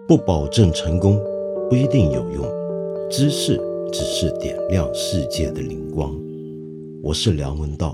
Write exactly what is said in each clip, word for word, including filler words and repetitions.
不保证成功，不一定有用。知识只是点亮世界的灵光。我是梁文道。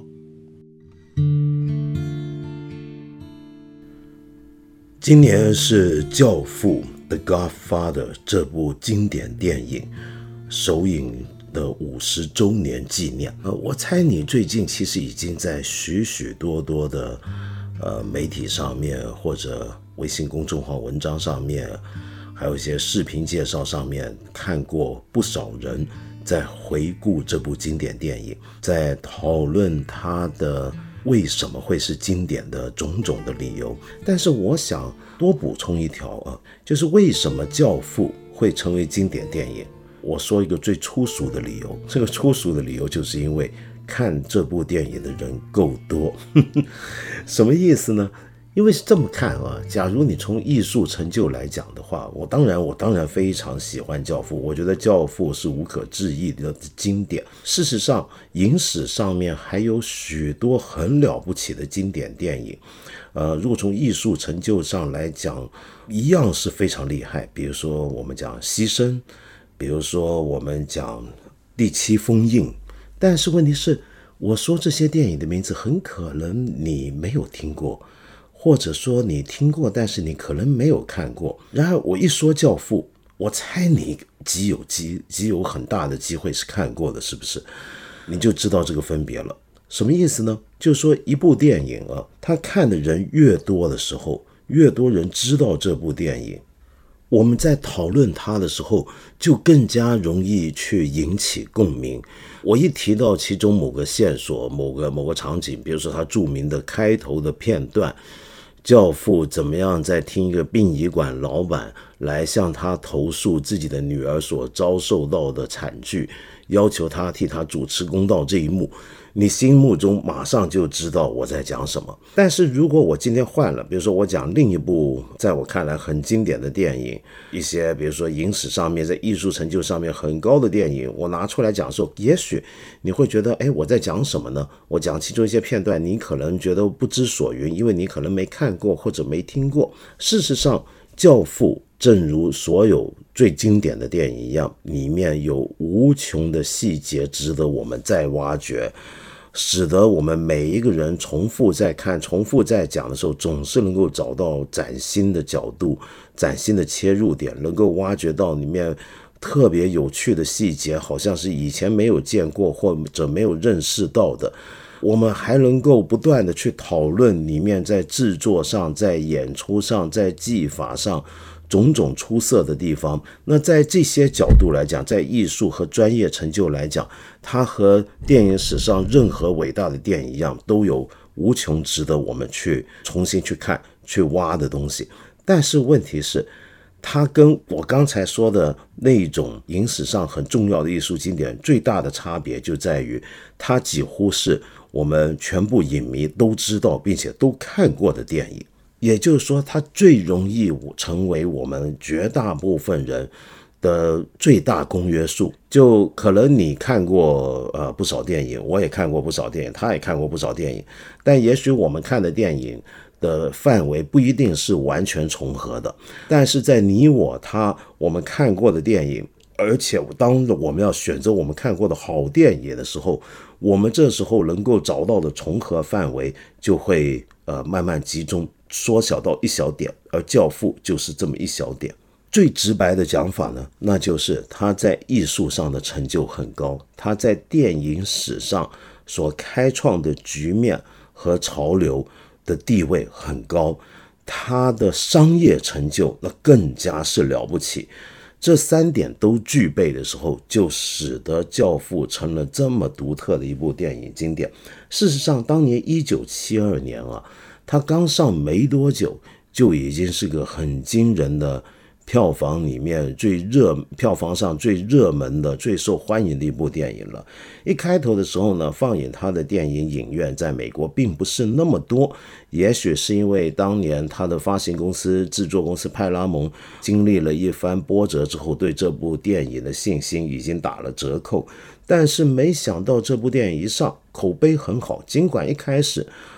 今年是《教父》The Godfather 这部经典电影首映的五十周年纪念。呃，我猜你最近其实已经在许许多多的呃媒体上面，或者微信公众号文章上面，还有一些视频介绍上面看过不少人在回顾这部经典电影，在讨论它的为什么会是经典的种种的理由。但是我想多补充一条啊，就是为什么《教父》会成为经典电影。我说一个最粗俗的理由，这个粗俗的理由就是因为看这部电影的人够多。什么意思呢？因为是这么看啊，假如你从艺术成就来讲的话，我当然我当然非常喜欢教父，我觉得教父是无可置疑的经典。事实上影史上面还有许多很了不起的经典电影，呃，如果从艺术成就上来讲，一样是非常厉害。比如说我们讲牺牲，比如说我们讲第七封印。但是问题是，我说这些电影的名字很可能你没有听过，或者说你听过，但是你可能没有看过。然后我一说教父，我猜你极有极极有很大的机会是看过的，是不是？你就知道这个分别了。什么意思呢？就是说一部电影啊，他看的人越多的时候，越多人知道这部电影，我们在讨论它的时候就更加容易去引起共鸣。我一提到其中某个线索，某个某个场景，比如说他著名的开头的片段，教父怎么样在听一个殡仪馆老板来向他投诉自己的女儿所遭受到的惨剧，要求他替他主持公道，这一幕你心目中马上就知道我在讲什么。但是如果我今天换了，比如说我讲另一部在我看来很经典的电影，一些比如说影史上面在艺术成就上面很高的电影，我拿出来讲的时候，也许你会觉得哎，我在讲什么呢？我讲其中一些片段，你可能觉得不知所云，因为你可能没看过或者没听过。事实上教父正如所有最经典的电影一样，里面有无穷的细节值得我们再挖掘，使得我们每一个人重复在看重复在讲的时候，总是能够找到崭新的角度，崭新的切入点，能够挖掘到里面特别有趣的细节，好像是以前没有见过或者没有认识到的。我们还能够不断的去讨论里面在制作上，在演出上，在技法上种种出色的地方。那在这些角度来讲，在艺术和专业成就来讲，它和电影史上任何伟大的电影一样，都有无穷值得我们去重新去看去挖的东西。但是问题是，它跟我刚才说的那种影史上很重要的艺术经典最大的差别就在于，它几乎是我们全部影迷都知道并且都看过的电影。也就是说，它最容易成为我们绝大部分人的最大公约数。就可能你看过呃不少电影，我也看过不少电影，他也看过不少电影，但也许我们看的电影的范围不一定是完全重合的。但是在你我他我们看过的电影，而且当我们要选择我们看过的好电影的时候，我们这时候能够找到的重合范围就会呃慢慢集中缩小到一小点，而教父就是这么一小点。最直白的讲法呢，那就是他在艺术上的成就很高，他在电影史上所开创的局面和潮流的地位很高，他的商业成就那更加是了不起。这三点都具备的时候，就使得教父成了这么独特的一部电影经典。事实上当年一九七二年啊，他刚上没多久，就已经是个很惊人的票房里面最热票房上最热门的最受欢迎的一部电影了。一开头的时候呢，放映他的电影影院在美国并不是那么多，也许是因为当年他的发行公司制作公司派拉蒙经历了一番波折之后，对这部电影的信心已经打了折扣。但是没想到这部电影一上口碑很好，尽管一开始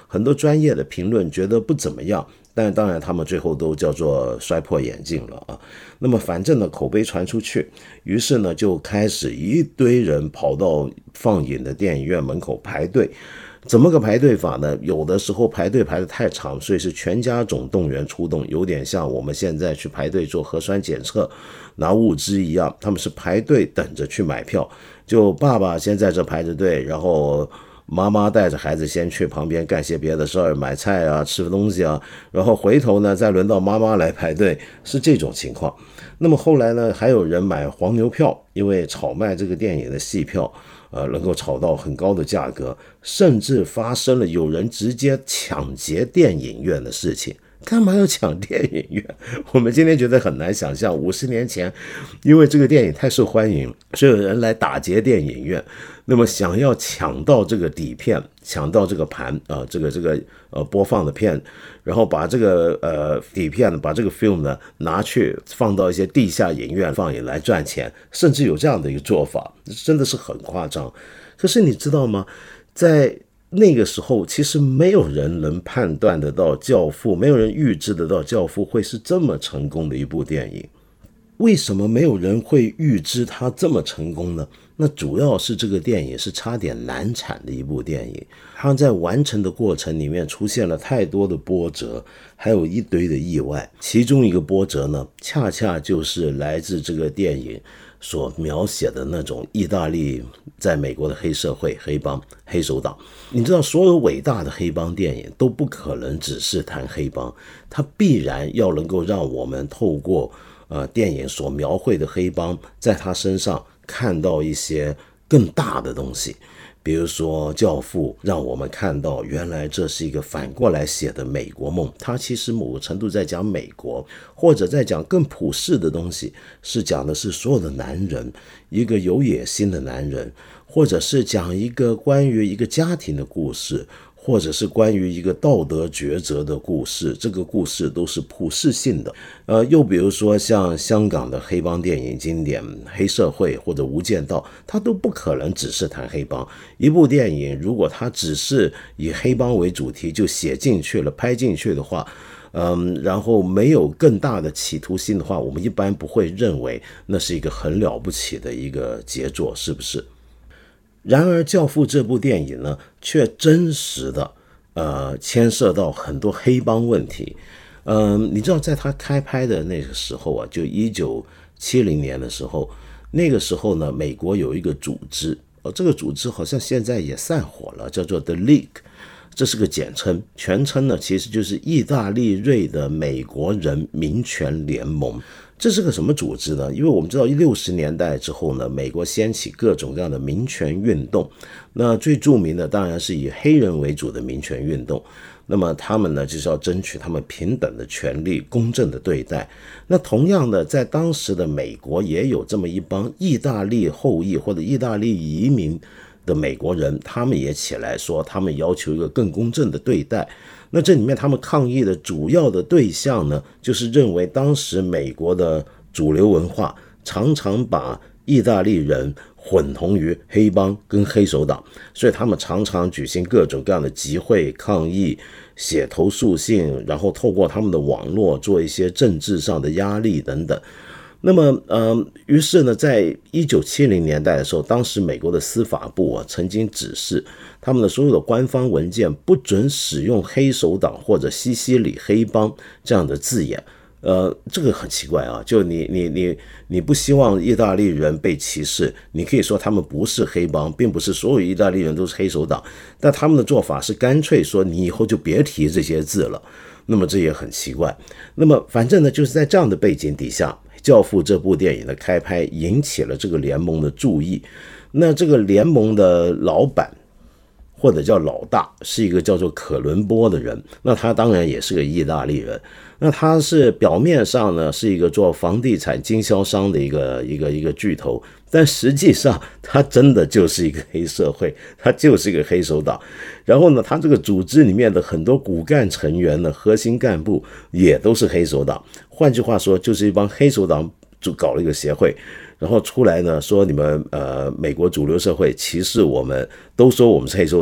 很多专业的评论觉得不怎么样，但当然他们最后都叫做摔破眼镜了啊。那么反正呢口碑传出去，于是呢就开始一堆人跑到放映的电影院门口排队。怎么个排队法呢？有的时候排队排得太长，所以是全家总动员出动，有点像我们现在去排队做核酸检测拿物资一样，他们是排队等着去买票。就爸爸先在这排着队，然后妈妈带着孩子先去旁边干些别的事儿，买菜啊，吃东西啊，然后回头呢再轮到妈妈来排队，是这种情况。那么后来呢还有人买黄牛票，因为炒卖这个电影的戏票呃，能够炒到很高的价格，甚至发生了有人直接抢劫电影院的事情。干嘛要抢电影院？我们今天觉得很难想象，五十年前因为这个电影太受欢迎，所以有人来打劫电影院，那么想要抢到这个底片，抢到这个盘啊、呃，这个这个呃播放的片，然后把这个呃底片把这个 film 呢拿去放到一些地下影院放映来赚钱，甚至有这样的一个做法，真的是很夸张。可是你知道吗？在那个时候其实没有人能判断得到《教父》，没有人预知得到《教父》会是这么成功的一部电影。为什么没有人会预知它这么成功呢？那主要是这个电影是差点难产的一部电影，它在完成的过程里面出现了太多的波折，还有一堆的意外。其中一个波折呢，恰恰就是来自这个电影所描写的那种意大利在美国的黑社会、黑帮、黑手党。你知道所有伟大的黑帮电影都不可能只是谈黑帮，它必然要能够让我们透过呃电影所描绘的黑帮，在他身上看到一些更大的东西。比如说《教父》让我们看到原来这是一个反过来写的美国梦，它其实某个程度在讲美国，或者在讲更普世的东西，是讲的是所有的男人，一个有野心的男人，或者是讲一个关于一个家庭的故事，或者是关于一个道德抉择的故事，这个故事都是普世性的。呃，又比如说像香港的黑帮电影经典《黑社会》或者《无间道》，它都不可能只是谈黑帮。一部电影如果它只是以黑帮为主题就写进去了、拍进去的话，嗯，然后没有更大的企图心的话，我们一般不会认为那是一个很了不起的一个杰作，是不是？然而《教父》这部电影呢，却真实的呃牵涉到很多黑帮问题。嗯、呃，你知道在他开拍的那个时候啊，就一九七零年的时候，那个时候呢，美国有一个组织，呃，这个组织好像现在也散伙了，叫做 The League， 这是个简称，全称呢其实就是意大利裔的美国人民权联盟。这是个什么组织呢？因为我们知道六十年代之后呢，美国掀起各种各样的民权运动，那最著名的当然是以黑人为主的民权运动。那么他们呢，就是要争取他们平等的权利、公正的对待。那同样的，在当时的美国也有这么一帮意大利后裔或者意大利移民的美国人，他们也起来说，他们要求一个更公正的对待。那这里面他们抗议的主要的对象呢，就是认为当时美国的主流文化常常把意大利人混同于黑帮跟黑手党，所以他们常常举行各种各样的集会抗议，写投诉信，然后透过他们的网络做一些政治上的压力等等。那么呃，于是呢，在一九七零年代的时候，当时美国的司法部啊曾经指示他们的所有的官方文件不准使用黑手党或者西西里黑帮这样的字眼。呃，这个很奇怪啊，就你你你你不希望意大利人被歧视，你可以说他们不是黑帮，并不是所有意大利人都是黑手党，但他们的做法是干脆说你以后就别提这些字了。那么这也很奇怪。那么反正呢，就是在这样的背景底下，《教父》这部电影的开拍引起了这个联盟的注意。那这个联盟的老板或者叫老大是一个叫做可伦波的人，那他当然也是个意大利人。那他是表面上呢是一个做房地产经销商的一个一个一个巨头，但实际上他真的就是一个黑社会，他就是一个黑手党。然后呢，他这个组织里面的很多骨干成员呢，核心干部也都是黑手党。换句话说，就是一帮黑手党就搞了一个协会，然后出来呢说你们呃美国主流社会歧视我们，都说我们是黑手党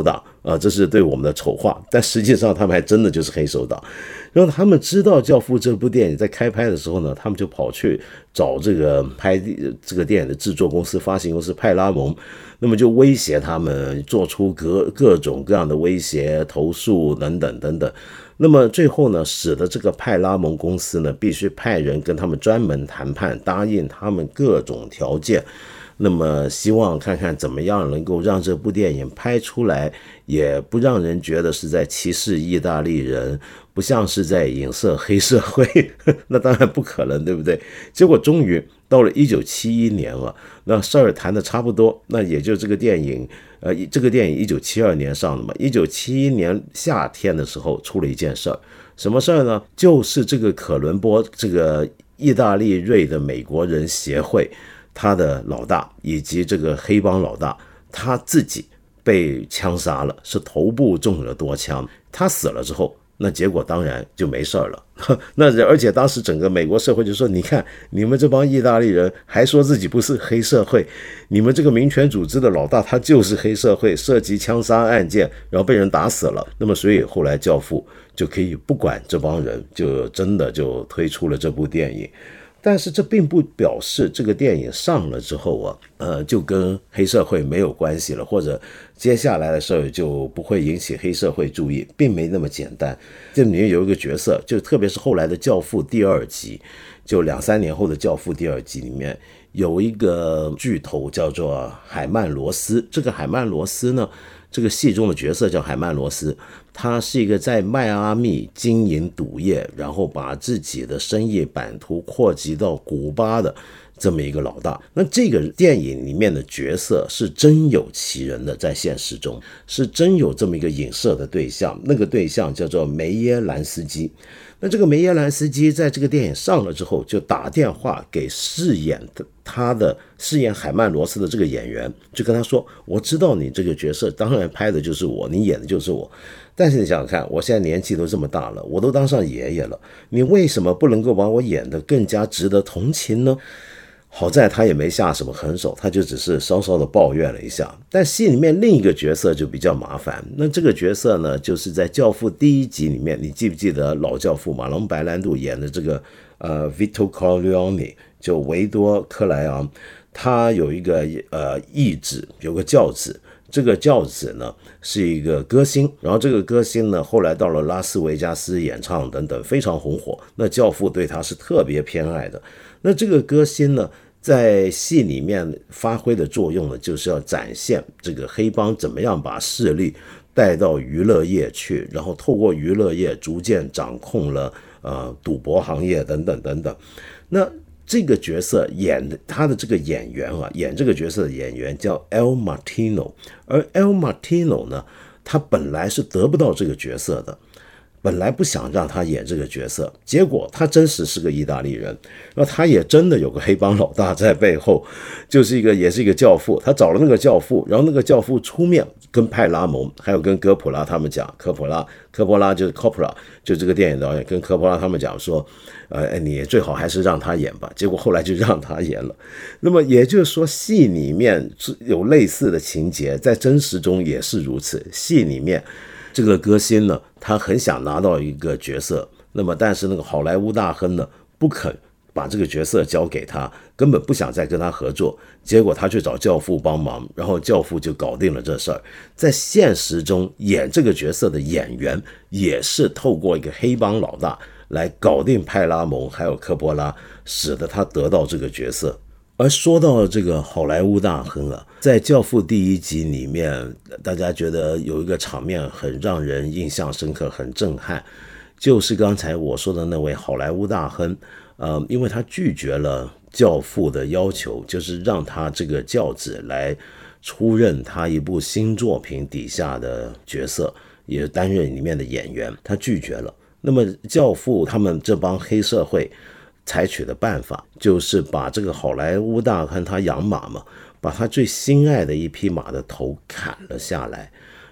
啊，这是对我们的丑话，但实际上他们还真的就是黑手党。然后他们知道《教父》这部电影在开拍的时候呢，他们就跑去找这个拍这个电影的制作公司、发行公司派拉蒙，那么就威胁他们，做出各各种各样的威胁、投诉等等等等。那么最后呢，使得这个派拉蒙公司呢，必须派人跟他们专门谈判，答应他们各种条件。那么希望看看怎么样能够让这部电影拍出来，也不让人觉得是在歧视意大利人，不像是在影射黑社会那当然不可能，对不对？结果终于到了一九七一年了，那事儿谈的差不多，那也就这个电影呃，这个电影一九七二年上的嘛，一九七一年夏天的时候出了一件事儿。什么事儿呢？就是这个可伦坡这个意大利裔的美国人协会，他的老大以及这个黑帮老大他自己被枪杀了，是头部中了多枪。他死了之后，那结果当然就没事了。那而且当时整个美国社会就说，你看你们这帮意大利人还说自己不是黑社会，你们这个民权组织的老大他就是黑社会，涉及枪杀案件，然后被人打死了。那么所以后来教父就可以不管这帮人，就真的就推出了这部电影。但是这并不表示这个电影上了之后啊，呃，就跟黑社会没有关系了，或者接下来的事儿就不会引起黑社会注意，并没那么简单。这里面有一个角色，就特别是后来的《教父》第二集，就两三年后的《教父》第二集里面有一个巨头叫做海曼罗斯。这个海曼罗斯呢，这个戏中的角色叫海曼罗斯，他是一个在迈阿密经营赌业，然后把自己的生意版图扩及到古巴的这么一个老大。那这个电影里面的角色是真有其人的，在现实中是真有这么一个影射的对象，那个对象叫做梅耶兰斯基。那这个梅耶兰斯基在这个电影上了之后，就打电话给饰演的他的饰演海曼罗斯的这个演员，就跟他说，我知道你这个角色当然拍的就是我，你演的就是我，但是你想想看，我现在年纪都这么大了，我都当上爷爷了，你为什么不能够把我演得更加值得同情呢？好在他也没下什么狠手，他就只是稍稍的抱怨了一下。但戏里面另一个角色就比较麻烦，那这个角色呢，就是在《教父》第一集里面，你记不记得老教父马龙白兰度演的这个呃 Vito Corleone， 就维多克莱昂，他有一个呃义子，有个教子。这个教子呢是一个歌星，然后这个歌星呢后来到了拉斯维加斯演唱等等，非常红火。那教父对他是特别偏爱的。那这个歌星呢，在戏里面发挥的作用呢，就是要展现这个黑帮怎么样把势力带到娱乐业去，然后透过娱乐业逐渐掌控了呃赌博行业等等等等。那这个角色演的他的这个演员啊，演这个角色的演员叫 El Martino， 而 El Martino 呢，他本来是得不到这个角色的，本来不想让他演这个角色，结果他真实是个意大利人，然后他也真的有个黑帮老大在背后，就是一个也是一个教父，他找了那个教父，然后那个教父出面跟派拉蒙还有跟哥普拉他们讲，科普拉科波拉就是 Coppola， 就这个电影导演跟科波拉他们讲说，呃，你最好还是让他演吧。结果后来就让他演了。那么也就是说，戏里面有类似的情节，在真实中也是如此。戏里面这个歌星呢，他很想拿到一个角色，那么但是那个好莱坞大亨呢，不肯把这个角色交给他，根本不想再跟他合作，结果他去找教父帮忙，然后教父就搞定了这事儿。在现实中演这个角色的演员也是透过一个黑帮老大来搞定派拉蒙还有科波拉，使得他得到这个角色。而说到这个好莱坞大亨啊，在《教父》第一集里面，大家觉得有一个场面很让人印象深刻，很震撼，就是刚才我说的那位好莱坞大亨，呃，因为他拒绝了教父的要求，就是让他这个教子来出任他一部新作品底下的角色，也担任里面的演员，他拒绝了。那么教父他们这帮黑社会采取的办法，就是把这个好莱坞大亨他养马嘛，把他最心爱的一匹马的头砍了下来，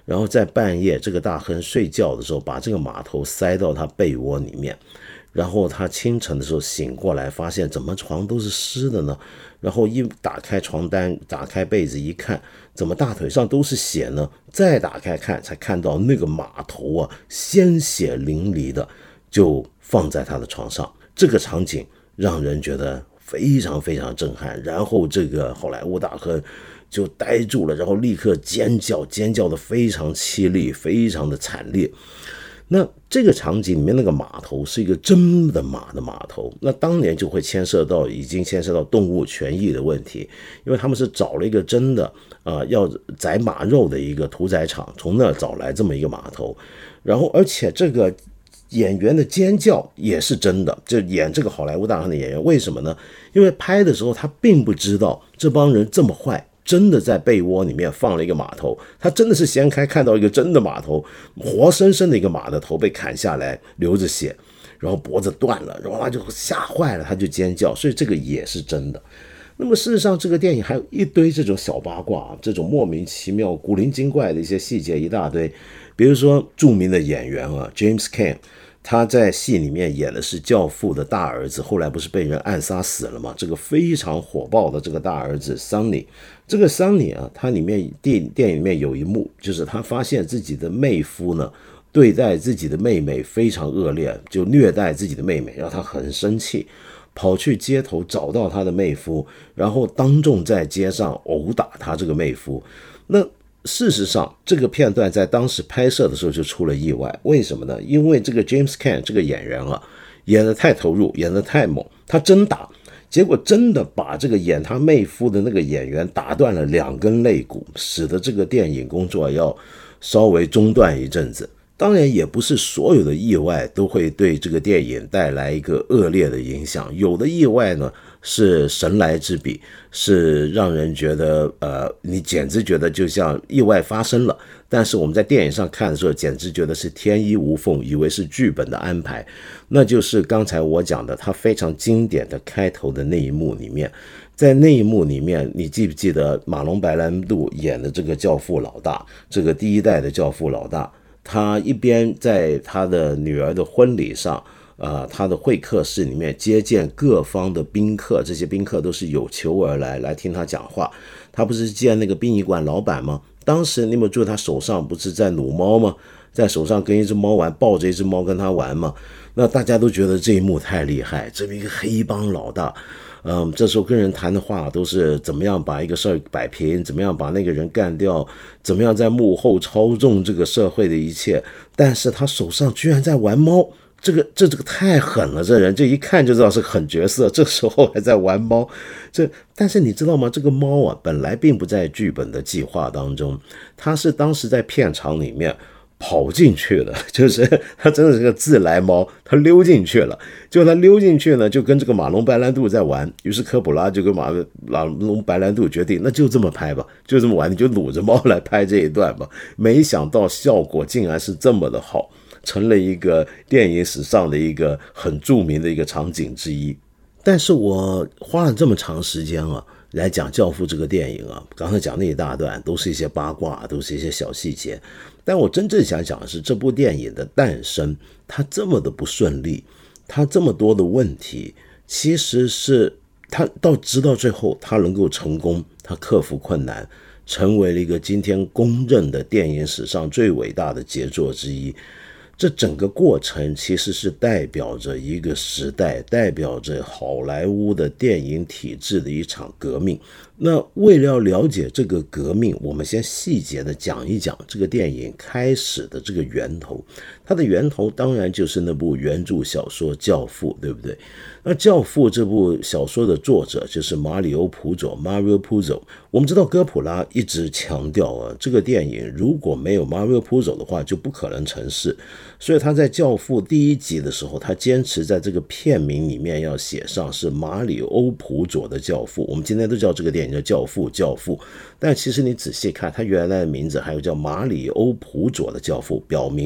然后在半夜这个大亨睡觉的时候，把这个码头塞到他被窝里面，然后他清晨的时候醒过来，发现怎么床都是湿的呢？然后一打开床单，打开被子一看，怎么大腿上都是血呢？再打开看，才看到那个码头啊，鲜血淋漓的就放在他的床上。这个场景让人觉得非常非常震撼。然后这个好莱坞大亨就呆住了，然后立刻尖叫，尖叫的非常凄厉，非常的惨烈。那这个场景里面那个码头是一个真的马的码头，那当年就会牵涉到已经牵涉到动物权益的问题，因为他们是找了一个真的呃要宰马肉的一个屠宰场，从那找来这么一个码头，然后而且这个演员的尖叫也是真的，就演这个好莱坞大亨的演员，为什么呢？因为拍的时候他并不知道这帮人这么坏，真的在被窝里面放了一个码头，他真的是掀开看到一个真的码头，活生生的一个马的头被砍下来，流着血，然后脖子断了，然后他就吓坏了，他就尖叫，所以这个也是真的。那么事实上这个电影还有一堆这种小八卦，这种莫名其妙古灵精怪的一些细节一大堆。比如说著名的演员啊 James Caan， 他在戏里面演的是教父的大儿子，后来不是被人暗杀死了吗？这个非常火爆的这个大儿子 Sonny， 这个 Sonny 啊，他里面电电影里面有一幕，就是他发现自己的妹夫呢对待自己的妹妹非常恶劣，就虐待自己的妹妹，让他很生气，跑去街头找到他的妹夫，然后当众在街上殴打他这个妹夫。那事实上这个片段在当时拍摄的时候就出了意外，为什么呢？因为这个 James Caan 这个演员啊，演得太投入，演得太猛，他真打，结果真的把这个演他妹夫的那个演员打断了两根肋骨，使得这个电影工作要稍微中断一阵子。当然也不是所有的意外都会对这个电影带来一个恶劣的影响，有的意外呢是神来之笔，是让人觉得呃，你简直觉得就像意外发生了，但是我们在电影上看的时候简直觉得是天衣无缝，以为是剧本的安排。那就是刚才我讲的他非常经典的开头的那一幕里面，在那一幕里面你记不记得马龙白兰度演的这个教父老大，这个第一代的教父老大，他一边在他的女儿的婚礼上呃，他的会客室里面接见各方的宾客，这些宾客都是有求而来来听他讲话。他不是见那个殡仪馆老板吗？当时你有没有注意他手上不是在撸猫吗？在手上跟一只猫玩，抱着一只猫跟他玩吗？那大家都觉得这一幕太厉害，这么一个黑帮老大，嗯，这时候跟人谈的话都是怎么样把一个事儿摆平，怎么样把那个人干掉，怎么样在幕后操纵这个社会的一切，但是他手上居然在玩猫，这个这这个太狠了，这人这一看就知道是狠角色，这时候还在玩猫。这但是你知道吗？这个猫啊本来并不在剧本的计划当中，它是当时在片场里面跑进去了，就是他真的是个自来猫，他溜进去了。结果他溜进去呢，就跟这个马龙白兰度在玩。于是科普拉就跟马马龙白兰度决定，那就这么拍吧，就这么玩，你就撸着猫来拍这一段吧。没想到效果竟然是这么的好，成了一个电影史上的一个很著名的一个场景之一。但是我花了这么长时间啊，来讲《教父》这个电影啊，刚才讲那一大段都是一些八卦，都是一些小细节。但我真正想讲的是这部电影的诞生，它这么的不顺利，它这么多的问题，其实是它到直到最后它能够成功，它克服困难，成为了一个今天公认的电影史上最伟大的杰作之一。这整个过程其实是代表着一个时代，代表着好莱坞的电影体制的一场革命。那为了要了解这个革命，我们先细节的讲一讲这个电影开始的这个源头。它的源头当然就是那部原著小说《教父》，对不对？那《教父》这部小说的作者就是马里欧·普佐 Mario Puzo。我们知道哥普拉一直强调啊，这个电影如果没有 Mario Puzo 的话，就不可能成事。所以他在《教父》第一集的时候，他坚持在这个片名里面要写上是马里欧·普佐的教父。我们今天都叫这个电影叫《教父》，教父。但其实你仔细看，他原来的名字还有叫马里欧·普佐的教父，表明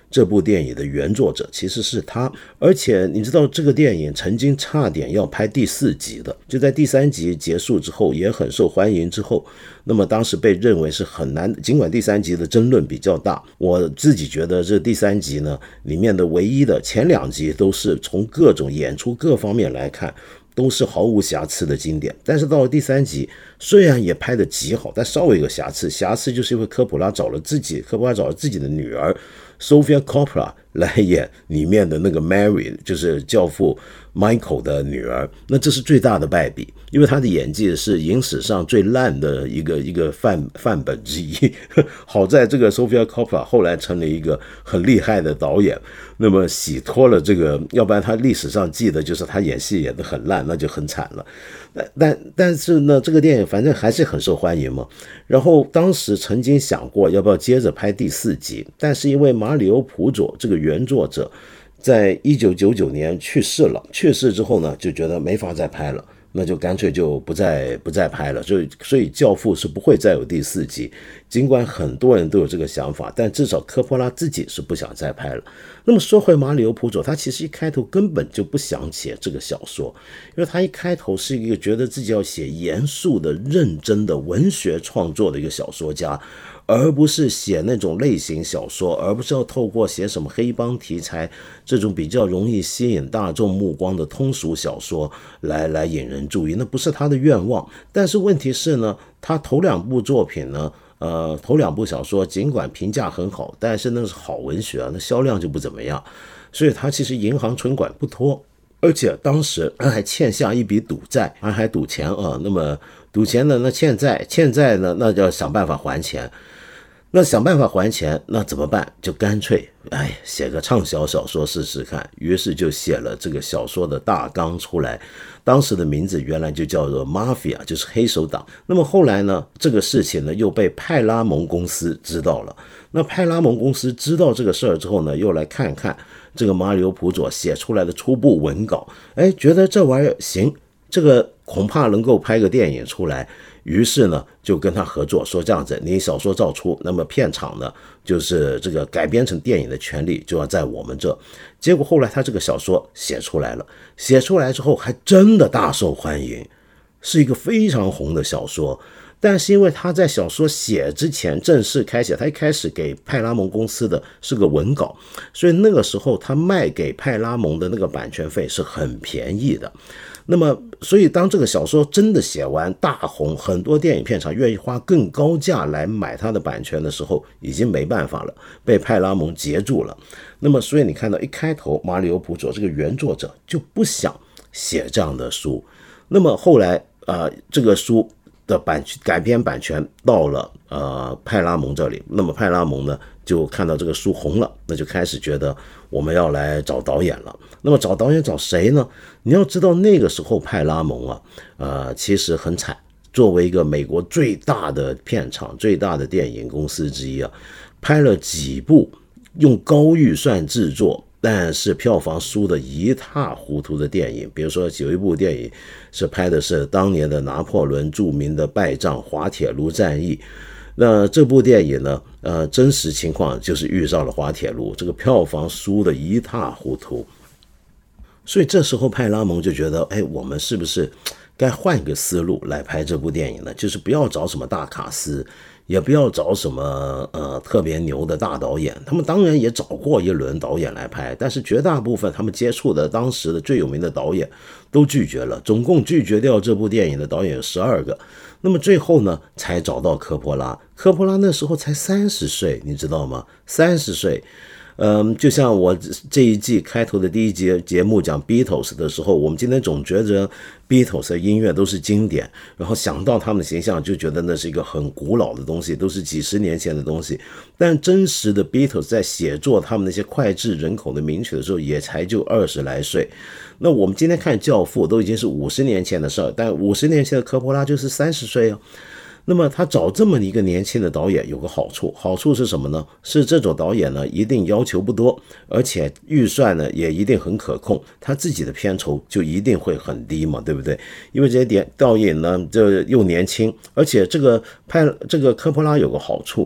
这部电影的原作者其实是他，而且你知道这个电影曾经差点要拍第四集的，就在第三集结束之后也很受欢迎之后，那么当时被认为是很难，尽管第三集的争论比较大，我自己觉得这第三集呢里面的唯一的前两集都是从各种演出各方面来看都是毫无瑕疵的经典，但是到了第三集虽然也拍得极好，但稍微有个瑕疵，瑕疵就是因为科普拉找了自己，科普拉找了自己的女儿 Sofia Coppola 来演里面的那个 Mary， 就是教父 Michael 的女儿，那这是最大的败笔，因为她的演技是影史上最烂的一个一个范范本之一。好在这个 Sofia Coppola 后来成了一个很厉害的导演，那么洗脱了这个，要不然他历史上记得就是他演戏演得很烂，那就很惨了。但但是呢，这个电影反正还是很受欢迎嘛。然后当时曾经想过要不要接着拍第四集，但是因为马里欧·普佐这个原作者在一九九九年去世了，去世之后呢，就觉得没法再拍了，那就干脆就不再不再拍了。所以所以教父是不会再有第四集，尽管很多人都有这个想法，但至少科波拉自己是不想再拍了。那么说回马里欧·普佐，他其实一开头根本就不想写这个小说，因为他一开头是一个觉得自己要写严肃的认真的文学创作的一个小说家，而不是写那种类型小说，而不是要透过写什么黑帮题材这种比较容易吸引大众目光的通俗小说来来引人注意，那不是他的愿望。但是问题是呢，他头两部作品呢呃，头两部小说尽管评价很好，但是那是好文学啊，那销量就不怎么样，所以他其实银行存款不多，而且当时他还欠下一笔赌债，他还赌钱啊。那么赌钱呢，那欠债，欠债呢，那就要想办法还钱。那想办法还钱，那怎么办？就干脆，哎，写个畅销小说试试看。于是就写了这个小说的大纲出来。当时的名字原来就叫做 Mafia， 就是黑手党。那么后来呢，这个事情呢又被派拉蒙公司知道了。那派拉蒙公司知道这个事儿之后呢，又来看看这个马里欧·普佐写出来的初步文稿，哎，觉得这玩意儿行，这个恐怕能够拍个电影出来。于是呢，就跟他合作，说这样子，你小说照出，那么片场呢，就是这个改编成电影的权利就要在我们这。结果后来他这个小说写出来了，写出来之后还真的大受欢迎，是一个非常红的小说。但是因为他在小说写之前正式开写，他一开始给派拉蒙公司的是个文稿，所以那个时候他卖给派拉蒙的那个版权费是很便宜的。那么所以当这个小说真的写完大红，很多电影片场愿意花更高价来买它的版权的时候，已经没办法了，被派拉蒙截住了。那么所以你看到一开头马里欧·普佐这个原作者就不想写这样的书，那么后来呃这个书的版改编版权到了呃派拉蒙这里，那么派拉蒙呢就看到这个书红了，那就开始觉得我们要来找导演了。那么找导演找谁呢？你要知道那个时候派拉蒙啊，呃其实很惨，作为一个美国最大的片场、最大的电影公司之一啊，拍了几部用高预算制作，但是票房输得一塌糊涂的电影。比如说有一部电影是拍的是当年的拿破仑著名的败仗滑铁卢战役，那这部电影呢呃，真实情况就是遇上了滑铁卢，这个票房输得一塌糊涂。所以这时候派拉蒙就觉得，哎，我们是不是该换一个思路来拍这部电影呢？就是不要找什么大卡司，也不要找什么呃特别牛的大导演。他们当然也找过一轮导演来拍，但是绝大部分他们接触的当时的最有名的导演都拒绝了，总共拒绝掉这部电影的导演有十二个。那么最后呢，才找到科波拉。科波拉那时候才三十岁，你知道吗？三十岁。嗯，就像我这一季开头的第一节节目讲 Beatles 的时候，我们今天总觉得 Beatles 的音乐都是经典，然后想到他们的形象就觉得那是一个很古老的东西，都是几十年前的东西。但真实的 Beatles 在写作他们那些脍炙人口的名曲的时候，也才就二十来岁。那我们今天看教父都已经是五十年前的事儿，但五十年前的科波拉就是三十岁啊。那么他找这么一个年轻的导演有个好处，好处是什么呢？是这种导演呢一定要求不多，而且预算呢也一定很可控，他自己的片酬就一定会很低嘛，对不对？因为这些点导演呢就又年轻，而且这个拍这个科波拉有个好处，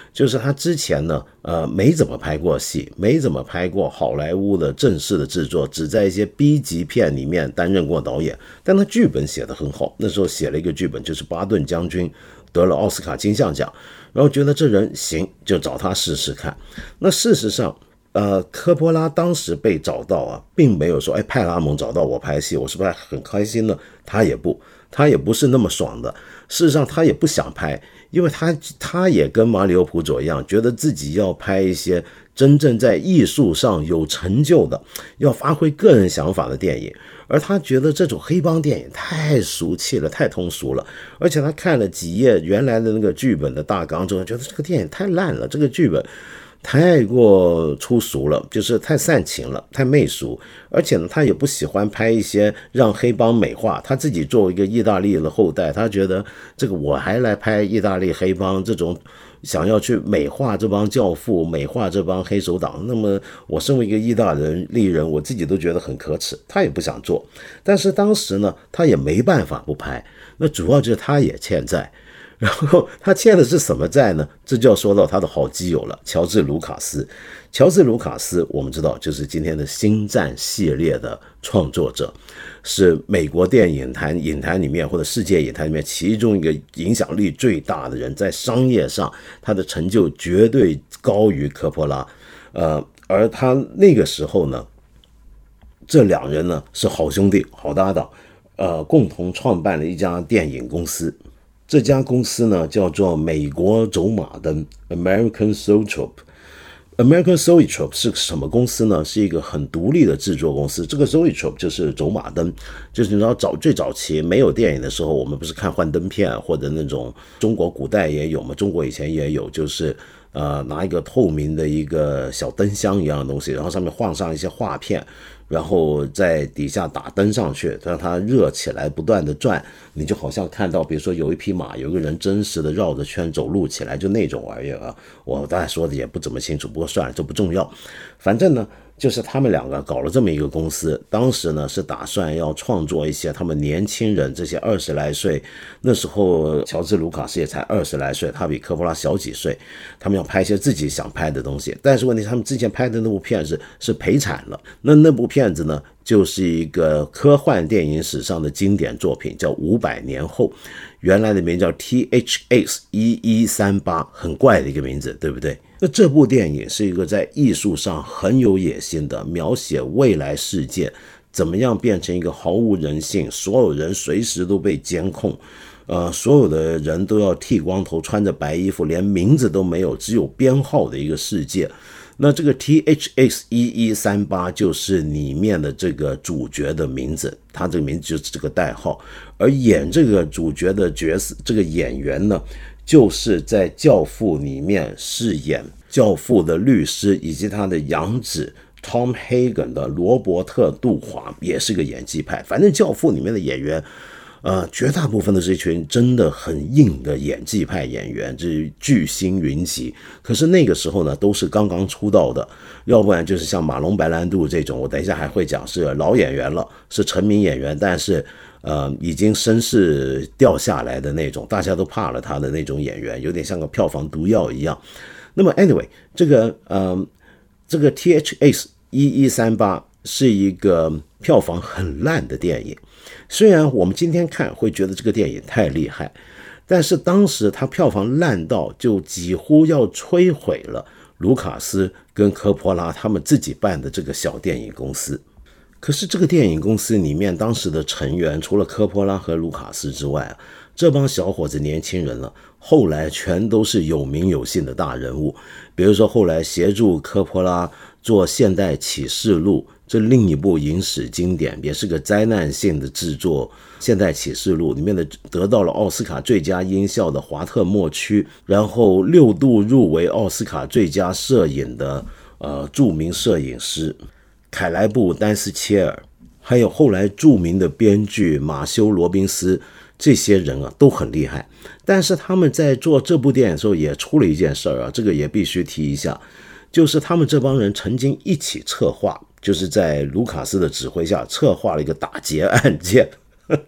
就是他之前呢，呃，没怎么拍过戏，没怎么拍过好莱坞的正式的制作，只在一些 B 级片里面担任过导演。但他剧本写得很好，那时候写了一个剧本，就是巴顿将军得了奥斯卡金像奖，然后觉得这人行，就找他试试看。那事实上，呃，科波拉当时被找到啊，并没有说，哎，派拉蒙找到我拍戏，我是不是很开心呢？他也不，他也不是那么爽的。事实上，他也不想拍。因为他他也跟马里奥普佐一样，觉得自己要拍一些真正在艺术上有成就的，要发挥个人想法的电影。而他觉得这种黑帮电影太俗气了，太通俗了。而且他看了几页原来的那个剧本的大纲之后，觉得这个电影太烂了，这个剧本太过粗俗了，就是太煽情了，太媚俗。而且呢，他也不喜欢拍一些让黑帮美化。他自己作为一个意大利的后代，他觉得这个我还来拍意大利黑帮这种，想要去美化这帮教父，美化这帮黑手党，那么我身为一个意大利人，我自己都觉得很可耻，他也不想做。但是当时呢，他也没办法不拍，那主要就是他也欠债。然后他欠的是什么债呢？这就要说到他的好基友了，乔治·卢卡斯。乔治·卢卡斯我们知道就是今天的星战系列的创作者，是美国电影坛影坛里面或者世界影坛里面其中一个影响力最大的人，在商业上他的成就绝对高于科波拉。呃，而他那个时候呢，这两人呢是好兄弟好搭档，呃，共同创办了一家电影公司。这家公司呢叫做美国走马灯 American Zoetrope。American Zoetrope 是什么公司呢？是一个很独立的制作公司。这个 Zoetrope 就是走马灯，就是你知道早最早期没有电影的时候，我们不是看幻灯片或者那种中国古代也有嘛，中国以前也有，就是呃拿一个透明的一个小灯箱一样的东西，然后上面放上一些画片，然后在底下打灯上去，让它热起来，不断的转，你就好像看到，比如说有一匹马，有一个人真实的绕着圈走路起来，就那种玩意儿啊。我大概说的也不怎么清楚，不过算了，这不重要。反正呢，就是他们两个搞了这么一个公司，当时呢是打算要创作一些他们年轻人，这些二十来岁，那时候乔治·卢卡斯也才二十来岁，他比科波拉小几岁，他们要拍一些自己想拍的东西。但是问题是他们之前拍的那部片子是赔惨了，那那部片子呢就是一个科幻电影史上的经典作品，叫五百年后，原来的名叫 T H X 一一三八，很怪的一个名字，对不对？那这部电影是一个在艺术上很有野心的，描写未来世界怎么样变成一个毫无人性，所有人随时都被监控，呃，所有的人都要剃光头，穿着白衣服，连名字都没有，只有编号的一个世界。那这个 T H X 一一三八 就是里面的这个主角的名字，他这个名字就是这个代号。而演这个主角的角色，这个演员呢，就是在《教父》里面饰演教父的律师以及他的养子 Tom Hagen 的罗伯特·杜华，也是个演技派。反正《教父》里面的演员呃，绝大部分都是一群真的很硬的演技派演员，这巨星云集。可是那个时候呢，都是刚刚出道的，要不然就是像马龙白兰度这种，我等一下还会讲是老演员了，是成名演员，但是呃已经声势掉下来的那种，大家都怕了他的那种演员，有点像个票房毒药一样。那么 anyway， 这个呃这个 T H X 一一三八 是一个票房很烂的电影。虽然我们今天看会觉得这个电影太厉害，但是当时它票房烂到就几乎要摧毁了卢卡斯跟科波拉他们自己办的这个小电影公司。可是这个电影公司里面当时的成员，除了科波拉和卢卡斯之外啊，这帮小伙子年轻人了，后来全都是有名有姓的大人物。比如说后来协助科波拉做《现代启示录》，这另一部影史经典，也是个灾难性的制作，《现代启示录》里面的得到了奥斯卡最佳音效的华特莫区，然后六度入围奥斯卡最佳摄影的呃著名摄影师凯莱布·丹斯切尔，还有后来著名的编剧马修·罗宾斯，这些人啊都很厉害。但是他们在做这部电影的时候也出了一件事啊，这个也必须提一下，就是他们这帮人曾经一起策划，就是在卢卡斯的指挥下策划了一个打劫案件。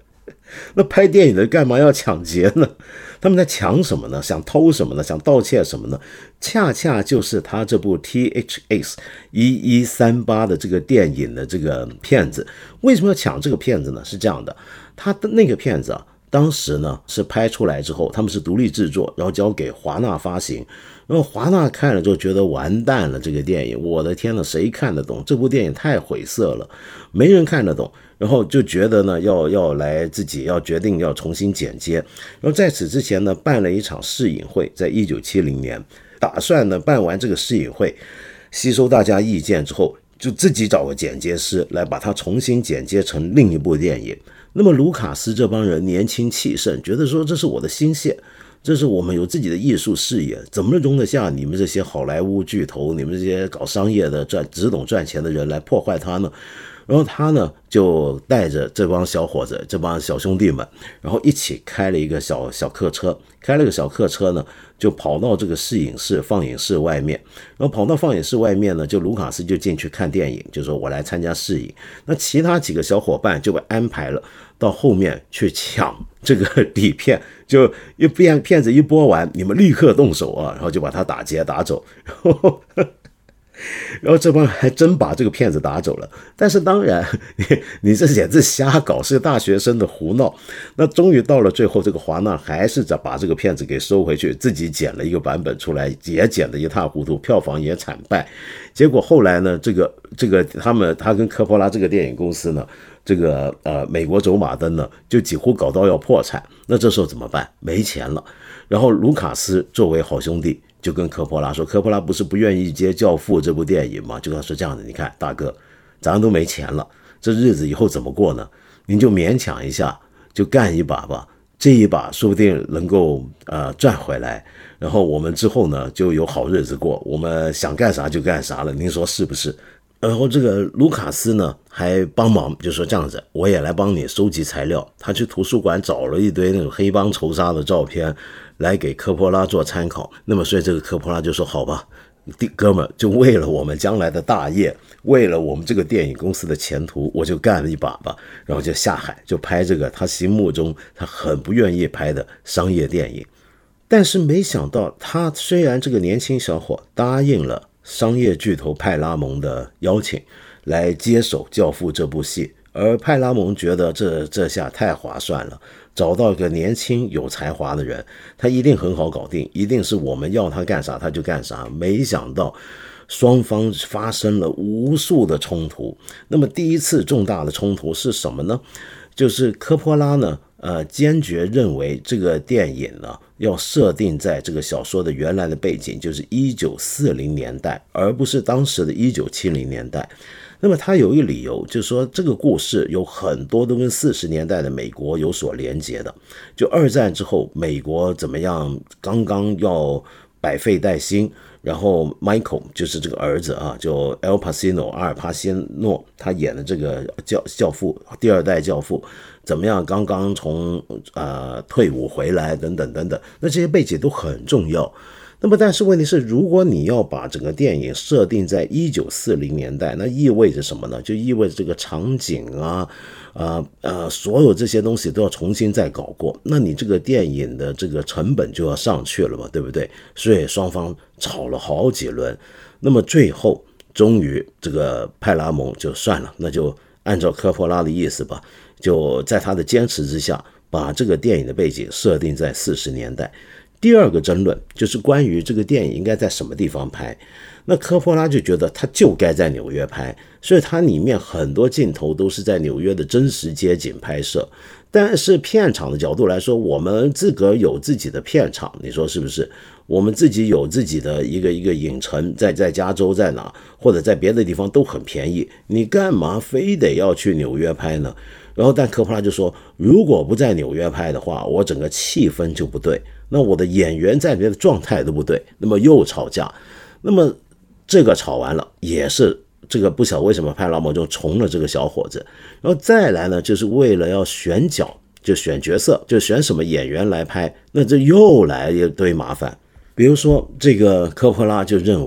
那拍电影的干嘛要抢劫呢？他们在抢什么呢？想偷什么呢？想盗窃什么呢？恰恰就是他这部 T H X 一一三八 的这个电影的这个片子。为什么要抢这个片子呢？是这样的，他的那个片子啊，当时呢是拍出来之后，他们是独立制作，然后交给华纳发行。然后华纳看了之后觉得完蛋了，这个电影，我的天哪，谁看得懂？这部电影太晦涩了，没人看得懂。然后就觉得呢，要要来自己要决定要重新剪接。然后在此之前呢，办了一场试影会，在一九七零年，打算呢办完这个试影会，吸收大家意见之后，就自己找个剪接师来把它重新剪接成另一部电影。那么卢卡斯这帮人年轻气盛，觉得说这是我的心血，这是我们有自己的艺术事业，怎么容得下你们这些好莱坞巨头，你们这些搞商业的赚只懂赚钱的人来破坏它呢？然后他呢就带着这帮小伙子，这帮小兄弟们，然后一起开了一个小小客车，开了个小客车呢，就跑到这个试影室放映室外面。然后跑到放映室外面呢，就卢卡斯就进去看电影，就说我来参加试影。那其他几个小伙伴就被安排了到后面去抢这个底片，就一片片子一播完，你们立刻动手啊，然后就把他打劫打走。然后然后这帮人还真把这个骗子打走了，但是当然你你这简直瞎搞，是个大学生的胡闹。那终于到了最后，这个华纳还是把这个骗子给收回去，自己剪了一个版本出来，也剪得一塌糊涂，票房也惨败。结果后来呢，这个这个他们他跟科波拉这个电影公司呢，这个呃美国走马灯呢，就几乎搞到要破产。那这时候怎么办？没钱了。然后卢卡斯作为好兄弟，就跟科波拉说，科波拉不是不愿意接《教父》这部电影吗？就跟他说这样的，你看大哥，咱都没钱了，这日子以后怎么过呢？您就勉强一下，就干一把吧，这一把说不定能够呃赚回来，然后我们之后呢就有好日子过，我们想干啥就干啥了，您说是不是？然后这个卢卡斯呢还帮忙，就说这样子，我也来帮你收集材料。他去图书馆找了一堆那种黑帮仇杀的照片来给科波拉做参考。那么所以这个科波拉就说好吧，哥们，就为了我们将来的大业，为了我们这个电影公司的前途，我就干了一把吧。然后就下海，就拍这个他心目中他很不愿意拍的商业电影。但是没想到，他虽然这个年轻小伙答应了商业巨头派拉蒙的邀请来接手《教父》这部戏，而派拉蒙觉得这这下太划算了，找到一个年轻有才华的人，他一定很好搞定，一定是我们要他干啥他就干啥。没想到双方发生了无数的冲突。那么第一次重大的冲突是什么呢？就是科波拉呢呃，坚决认为这个电影呢要设定在这个小说的原来的背景，就是一九四零年代，而不是当时的一九七零年代。那么他有一个理由，就是说这个故事有很多都跟四十年代的美国有所连结的。就二战之后，美国怎么样，刚刚要百废待兴，然后 Michael 就是这个儿子啊，就 Al Pacino 阿尔帕西诺，他演的这个教教父，第二代教父，怎么样，刚刚从呃退伍回来等等等等，那这些背景都很重要。那么但是问题是，如果你要把整个电影设定在一九四零年代，那意味着什么呢？就意味着这个场景啊呃呃所有这些东西都要重新再搞过，那你这个电影的这个成本就要上去了嘛，对不对？所以双方吵了好几轮，那么最后终于这个派拉蒙就算了，那就按照科波拉的意思吧，就在他的坚持之下，把这个电影的背景设定在四十年代。第二个争论就是关于这个电影应该在什么地方拍。那科波拉就觉得他就该在纽约拍，所以它里面很多镜头都是在纽约的真实街景拍摄。但是片场的角度来说，我们自个儿有自己的片场，你说是不是？我们自己有自己的一个一个影城，在在加州在哪，或者在别的地方都很便宜，你干嘛非得要去纽约拍呢？然后但科波拉就说，如果不在纽约拍的话，我整个气氛就不对，那我的演员在里面的状态都不对，那么又吵架。那么这个吵完了，也是这个不晓得为什么派拉蒙就从了这个小伙子。然后再来呢，就是为了要选角，就选角色，就选什么演员来拍，那这又来一堆麻烦。比如说这个科波拉就认为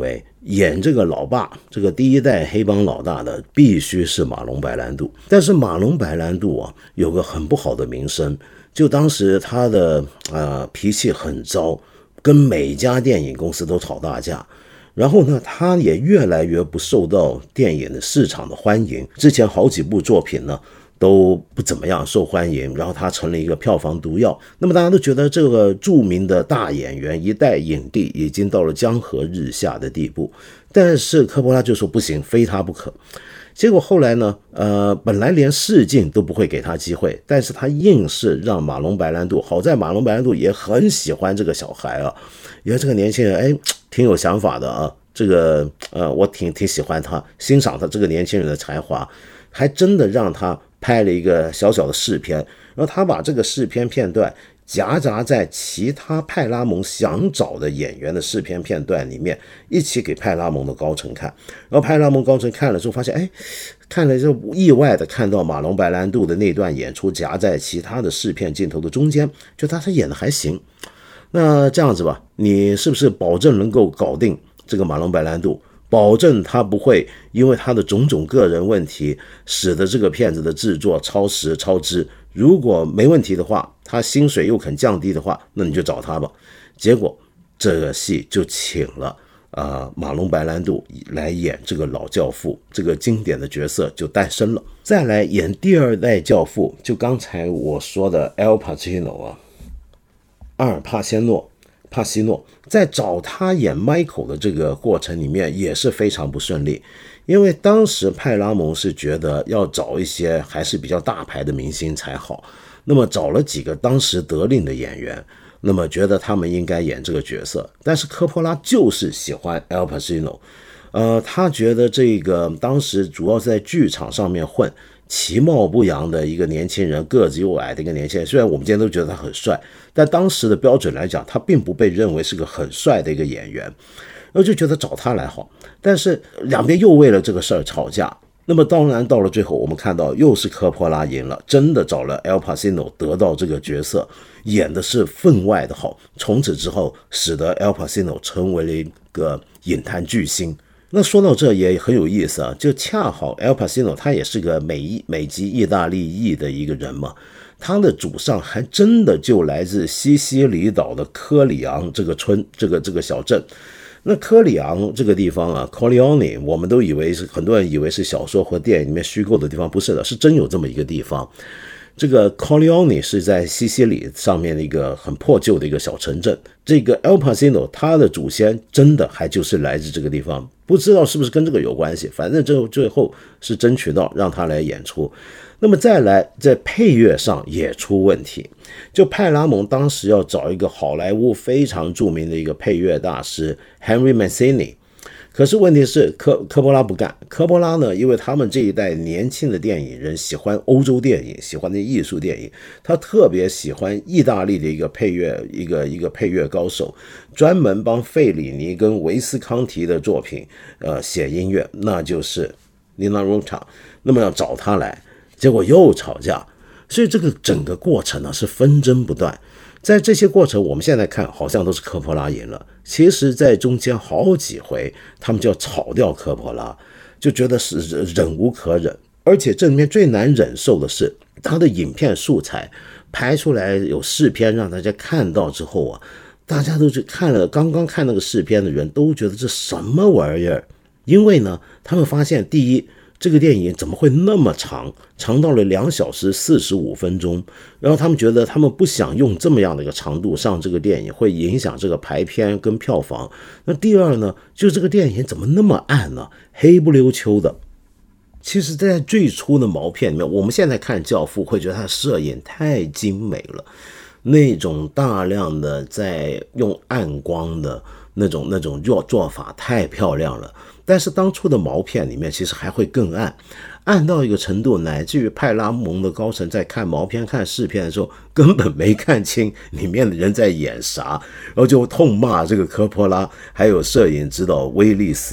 演这个老爸，这个第一代黑帮老大的必须是马龙白兰度。但是马龙白兰度啊，有个很不好的名声，就当时他的呃脾气很糟，跟每家电影公司都吵大架。然后呢，他也越来越不受到电影的市场的欢迎，之前好几部作品呢都不怎么样受欢迎，然后他成了一个票房毒药。那么大家都觉得这个著名的大演员，一代影帝，已经到了江河日下的地步。但是科波拉就说不行，非他不可。结果后来呢，呃，本来连试镜都不会给他机会，但是他硬是让马龙白兰度，好在马龙白兰度也很喜欢这个小孩啊，因为这个年轻人，哎，挺有想法的啊，这个呃，我挺挺喜欢他，欣赏他这个年轻人的才华，还真的让他拍了一个小小的试片，然后他把这个试片片段夹杂在其他派拉蒙想找的演员的试片片段里面，一起给派拉蒙的高层看。然后派拉蒙高层看了之后发现，哎，看了就意外的看到马龙白兰度的那段演出夹在其他的试片镜头的中间，就他他演的还行。那这样子吧，你是不是保证能够搞定这个马龙白兰度？保证他不会因为他的种种个人问题使得这个片子的制作超时超支，如果没问题的话，他薪水又肯降低的话，那你就找他吧。结果这个戏就请了呃马龙白兰度来演这个老教父，这个经典的角色就诞生了。再来演第二代教父，就刚才我说的 Al Pacino 啊，阿尔帕西诺帕西诺在找他演 Michael 的这个过程里面也是非常不顺利，因为当时派拉蒙是觉得要找一些还是比较大牌的明星才好，那么找了几个当时得令的演员，那么觉得他们应该演这个角色，但是科波拉就是喜欢 Al Pacino， 呃，他觉得这个当时主要是在剧场上面混，其貌不扬的一个年轻人，个子又矮的一个年轻人，虽然我们今天都觉得他很帅，但当时的标准来讲，他并不被认为是个很帅的一个演员，然后就觉得找他来好。但是两边又为了这个事儿吵架，那么当然到了最后，我们看到又是科波拉赢了，真的找了 Al Pacino 得到这个角色，演的是分外的好，从此之后使得 Al Pacino 成为了一个影坛巨星。那说到这也很有意思啊，就恰好 Al Pacino 他也是个美美籍意大利裔的一个人嘛，他的祖上还真的就来自西西里岛的科里昂这个村，这个这个小镇。那科里昂这个地方啊 Corleone 我们都以为是，很多人以为是小说和电影里面虚构的地方，不是的，是真有这么一个地方。这个 Corleone 是在西西里上面的一个很破旧的一个小城镇，这个 Al Pacino 他的祖先真的还就是来自这个地方，不知道是不是跟这个有关系，反正最最后是争取到让他来演出。那么再来在配乐上也出问题，就派拉蒙当时要找一个好莱坞非常著名的一个配乐大师 Henry Mancini，可是问题是科科波拉不干。科波拉呢，因为他们这一代年轻的电影人喜欢欧洲电影，喜欢的艺术电影，他特别喜欢意大利的一个配乐一个一个配乐高手，专门帮费里尼跟维斯康提的作品呃写音乐，那就是 Nino Rota。那么要找他来，结果又吵架，所以这个整个过程呢是纷争不断。在这些过程我们现在看好像都是科波拉赢了，其实在中间好几回他们就要炒掉科波拉，就觉得是忍无可忍。而且这里面最难忍受的是他的影片素材拍出来有试片让大家看到之后啊，大家都去看了，刚刚看那个试片的人都觉得这什么玩意儿。因为呢他们发现，第一，这个电影怎么会那么长，长到了两小时四十五分钟，然后他们觉得他们不想用这么样的一个长度上这个电影，会影响这个排片跟票房。那第二呢，就这个电影怎么那么暗呢，黑不溜秋的。其实在最初的毛片里面，我们现在看教父会觉得他摄影太精美了，那种大量的在用暗光的那种那种做法太漂亮了。但是当初的毛片里面其实还会更暗，暗到一个程度，乃至于派拉蒙的高层在看毛片看试片的时候根本没看清里面的人在演啥，然后就痛骂这个科波拉还有摄影指导威利斯，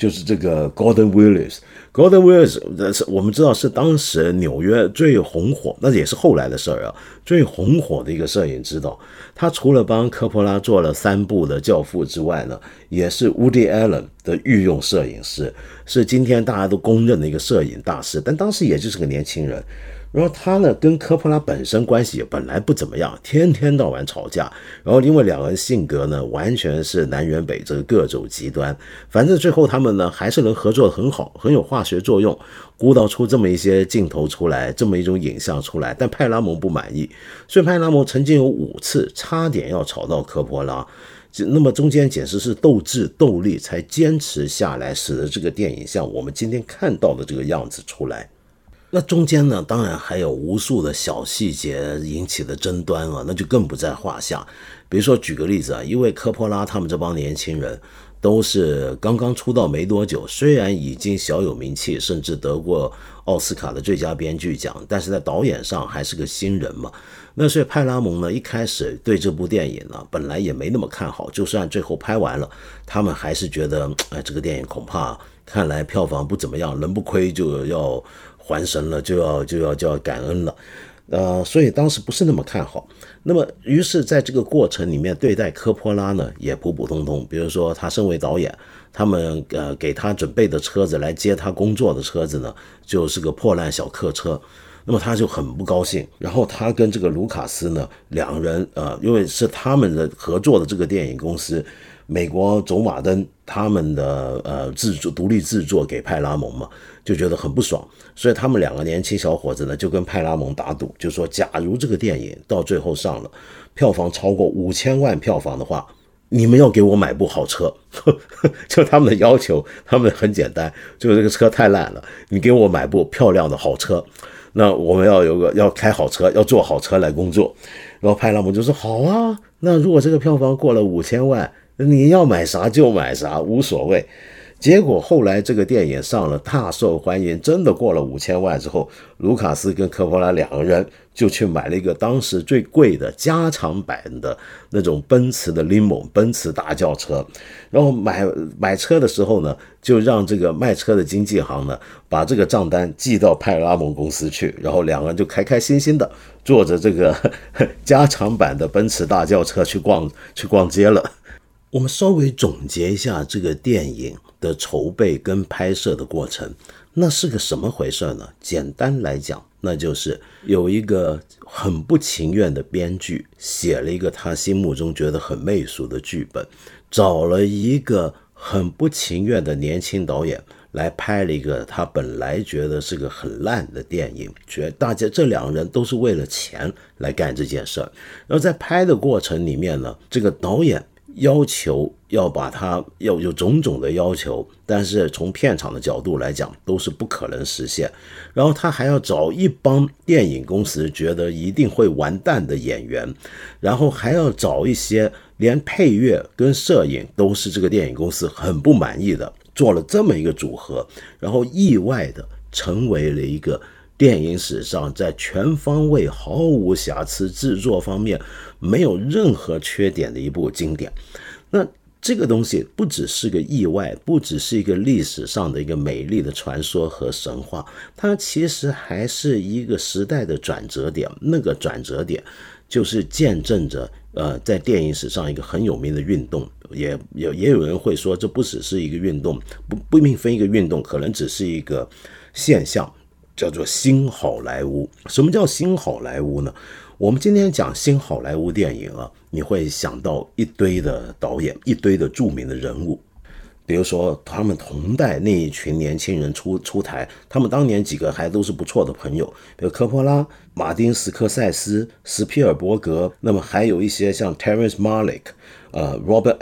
就是这个 Gordon Willis。Gordon Willis 是我们知道是当时纽约最红火，那也是后来的事儿啊，最红火的一个摄影指导。他除了帮科波拉做了三部的《教父》之外呢，也是 Woody Allen 的御用摄影师，是今天大家都公认的一个摄影大师，但当时也就是个年轻人。然后他呢跟科波拉本身关系也本来不怎么样，天天到晚吵架，然后因为两个人性格呢完全是南辕北辙，各走极端，反正最后他们呢还是能合作得很好，很有化学作用，鼓捣出这么一些镜头出来，这么一种影像出来。但派拉蒙不满意，所以派拉蒙曾经有五次差点要吵到科波拉，那么中间简直是斗智斗力才坚持下来，使得这个电影像我们今天看到的这个样子出来。那中间呢，当然还有无数的小细节引起的争端啊，那就更不在话下。比如说举个例子啊，因为科波拉他们这帮年轻人都是刚刚出道没多久，虽然已经小有名气，甚至得过奥斯卡的最佳编剧奖，但是在导演上还是个新人嘛。那所以派拉蒙呢，一开始对这部电影呢，本来也没那么看好，就算最后拍完了，他们还是觉得，哎，这个电影恐怕看来票房不怎么样，人不亏就要还神了，就要就要就要感恩了，呃，所以当时不是那么看好。那么，于是在这个过程里面，对待科波拉呢也普普通通。比如说，他身为导演，他们呃给他准备的车子来接他工作的车子呢，就是个破烂小客车。那么他就很不高兴，然后他跟这个卢卡斯呢，两人呃，因为是他们的合作的这个电影公司，美国走马灯他们的呃制作独立制作给派拉蒙嘛，就觉得很不爽，所以他们两个年轻小伙子呢就跟派拉蒙打赌，就说假如这个电影到最后上了，票房超过五千万票房的话，你们要给我买部好车。就他们的要求，他们很简单，就是这个车太烂了，你给我买部漂亮的好车。那我们要有个要开好车，要坐好车来工作。然后派拉蒙就说好啊，那如果这个票房过了五千万，你要买啥就买啥，无所谓。结果后来这个电影上了，大受欢迎，真的过了五千万之后，卢卡斯跟科波拉两个人就去买了一个当时最贵的加长版的那种奔驰的 limo 奔驰大轿车。然后买买车的时候呢，就让这个卖车的经纪行呢把这个账单寄到派拉蒙公司去，然后两个人就开开心心的坐着这个加长版的奔驰大轿车去逛去逛街了。我们稍微总结一下这个电影的筹备跟拍摄的过程，那是个什么回事呢？简单来讲，那就是有一个很不情愿的编剧写了一个他心目中觉得很媚俗的剧本，找了一个很不情愿的年轻导演来拍了一个他本来觉得是个很烂的电影，觉得大家这两个人都是为了钱来干这件事儿。然后在拍的过程里面呢，这个导演要求要把它要有种种的要求，但是从片场的角度来讲都是不可能实现。然后他还要找一帮电影公司觉得一定会完蛋的演员，然后还要找一些连配乐跟摄影都是这个电影公司很不满意的，做了这么一个组合，然后意外的成为了一个电影史上在全方位毫无瑕疵，制作方面没有任何缺点的一部经典。那这个东西不只是个意外，不只是一个历史上的一个美丽的传说和神话，它其实还是一个时代的转折点。那个转折点就是见证着呃，在电影史上一个很有名的运动，也也也有人会说这不只是一个运动，不不并非一个运动，可能只是一个现象，叫做新好莱坞。什么叫新好莱坞呢？我们今天讲新好莱坞电影啊，你会想到一堆的导演，一堆的著名的人物。比如说他们同代那一群年轻人出出台，他们当年几个还都是不错的朋友，比如科波拉、马丁·斯科塞斯、斯皮尔伯格，那么还有一些像 Terrence Malick、呃、Robert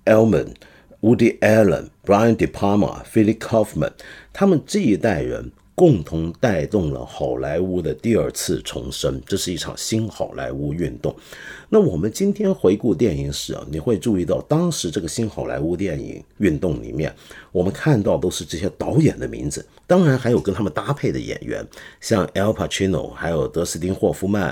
Altman、Woody Allen、Brian De Palma、Philip Kaufman， 他们这一代人共同带动了好莱坞的第二次重生，这是一场新好莱坞运动。那我们今天回顾电影史啊，你会注意到当时这个新好莱坞电影运动里面，我们看到都是这些导演的名字，当然还有跟他们搭配的演员，像 Al Pacino， 还有德斯汀霍夫曼，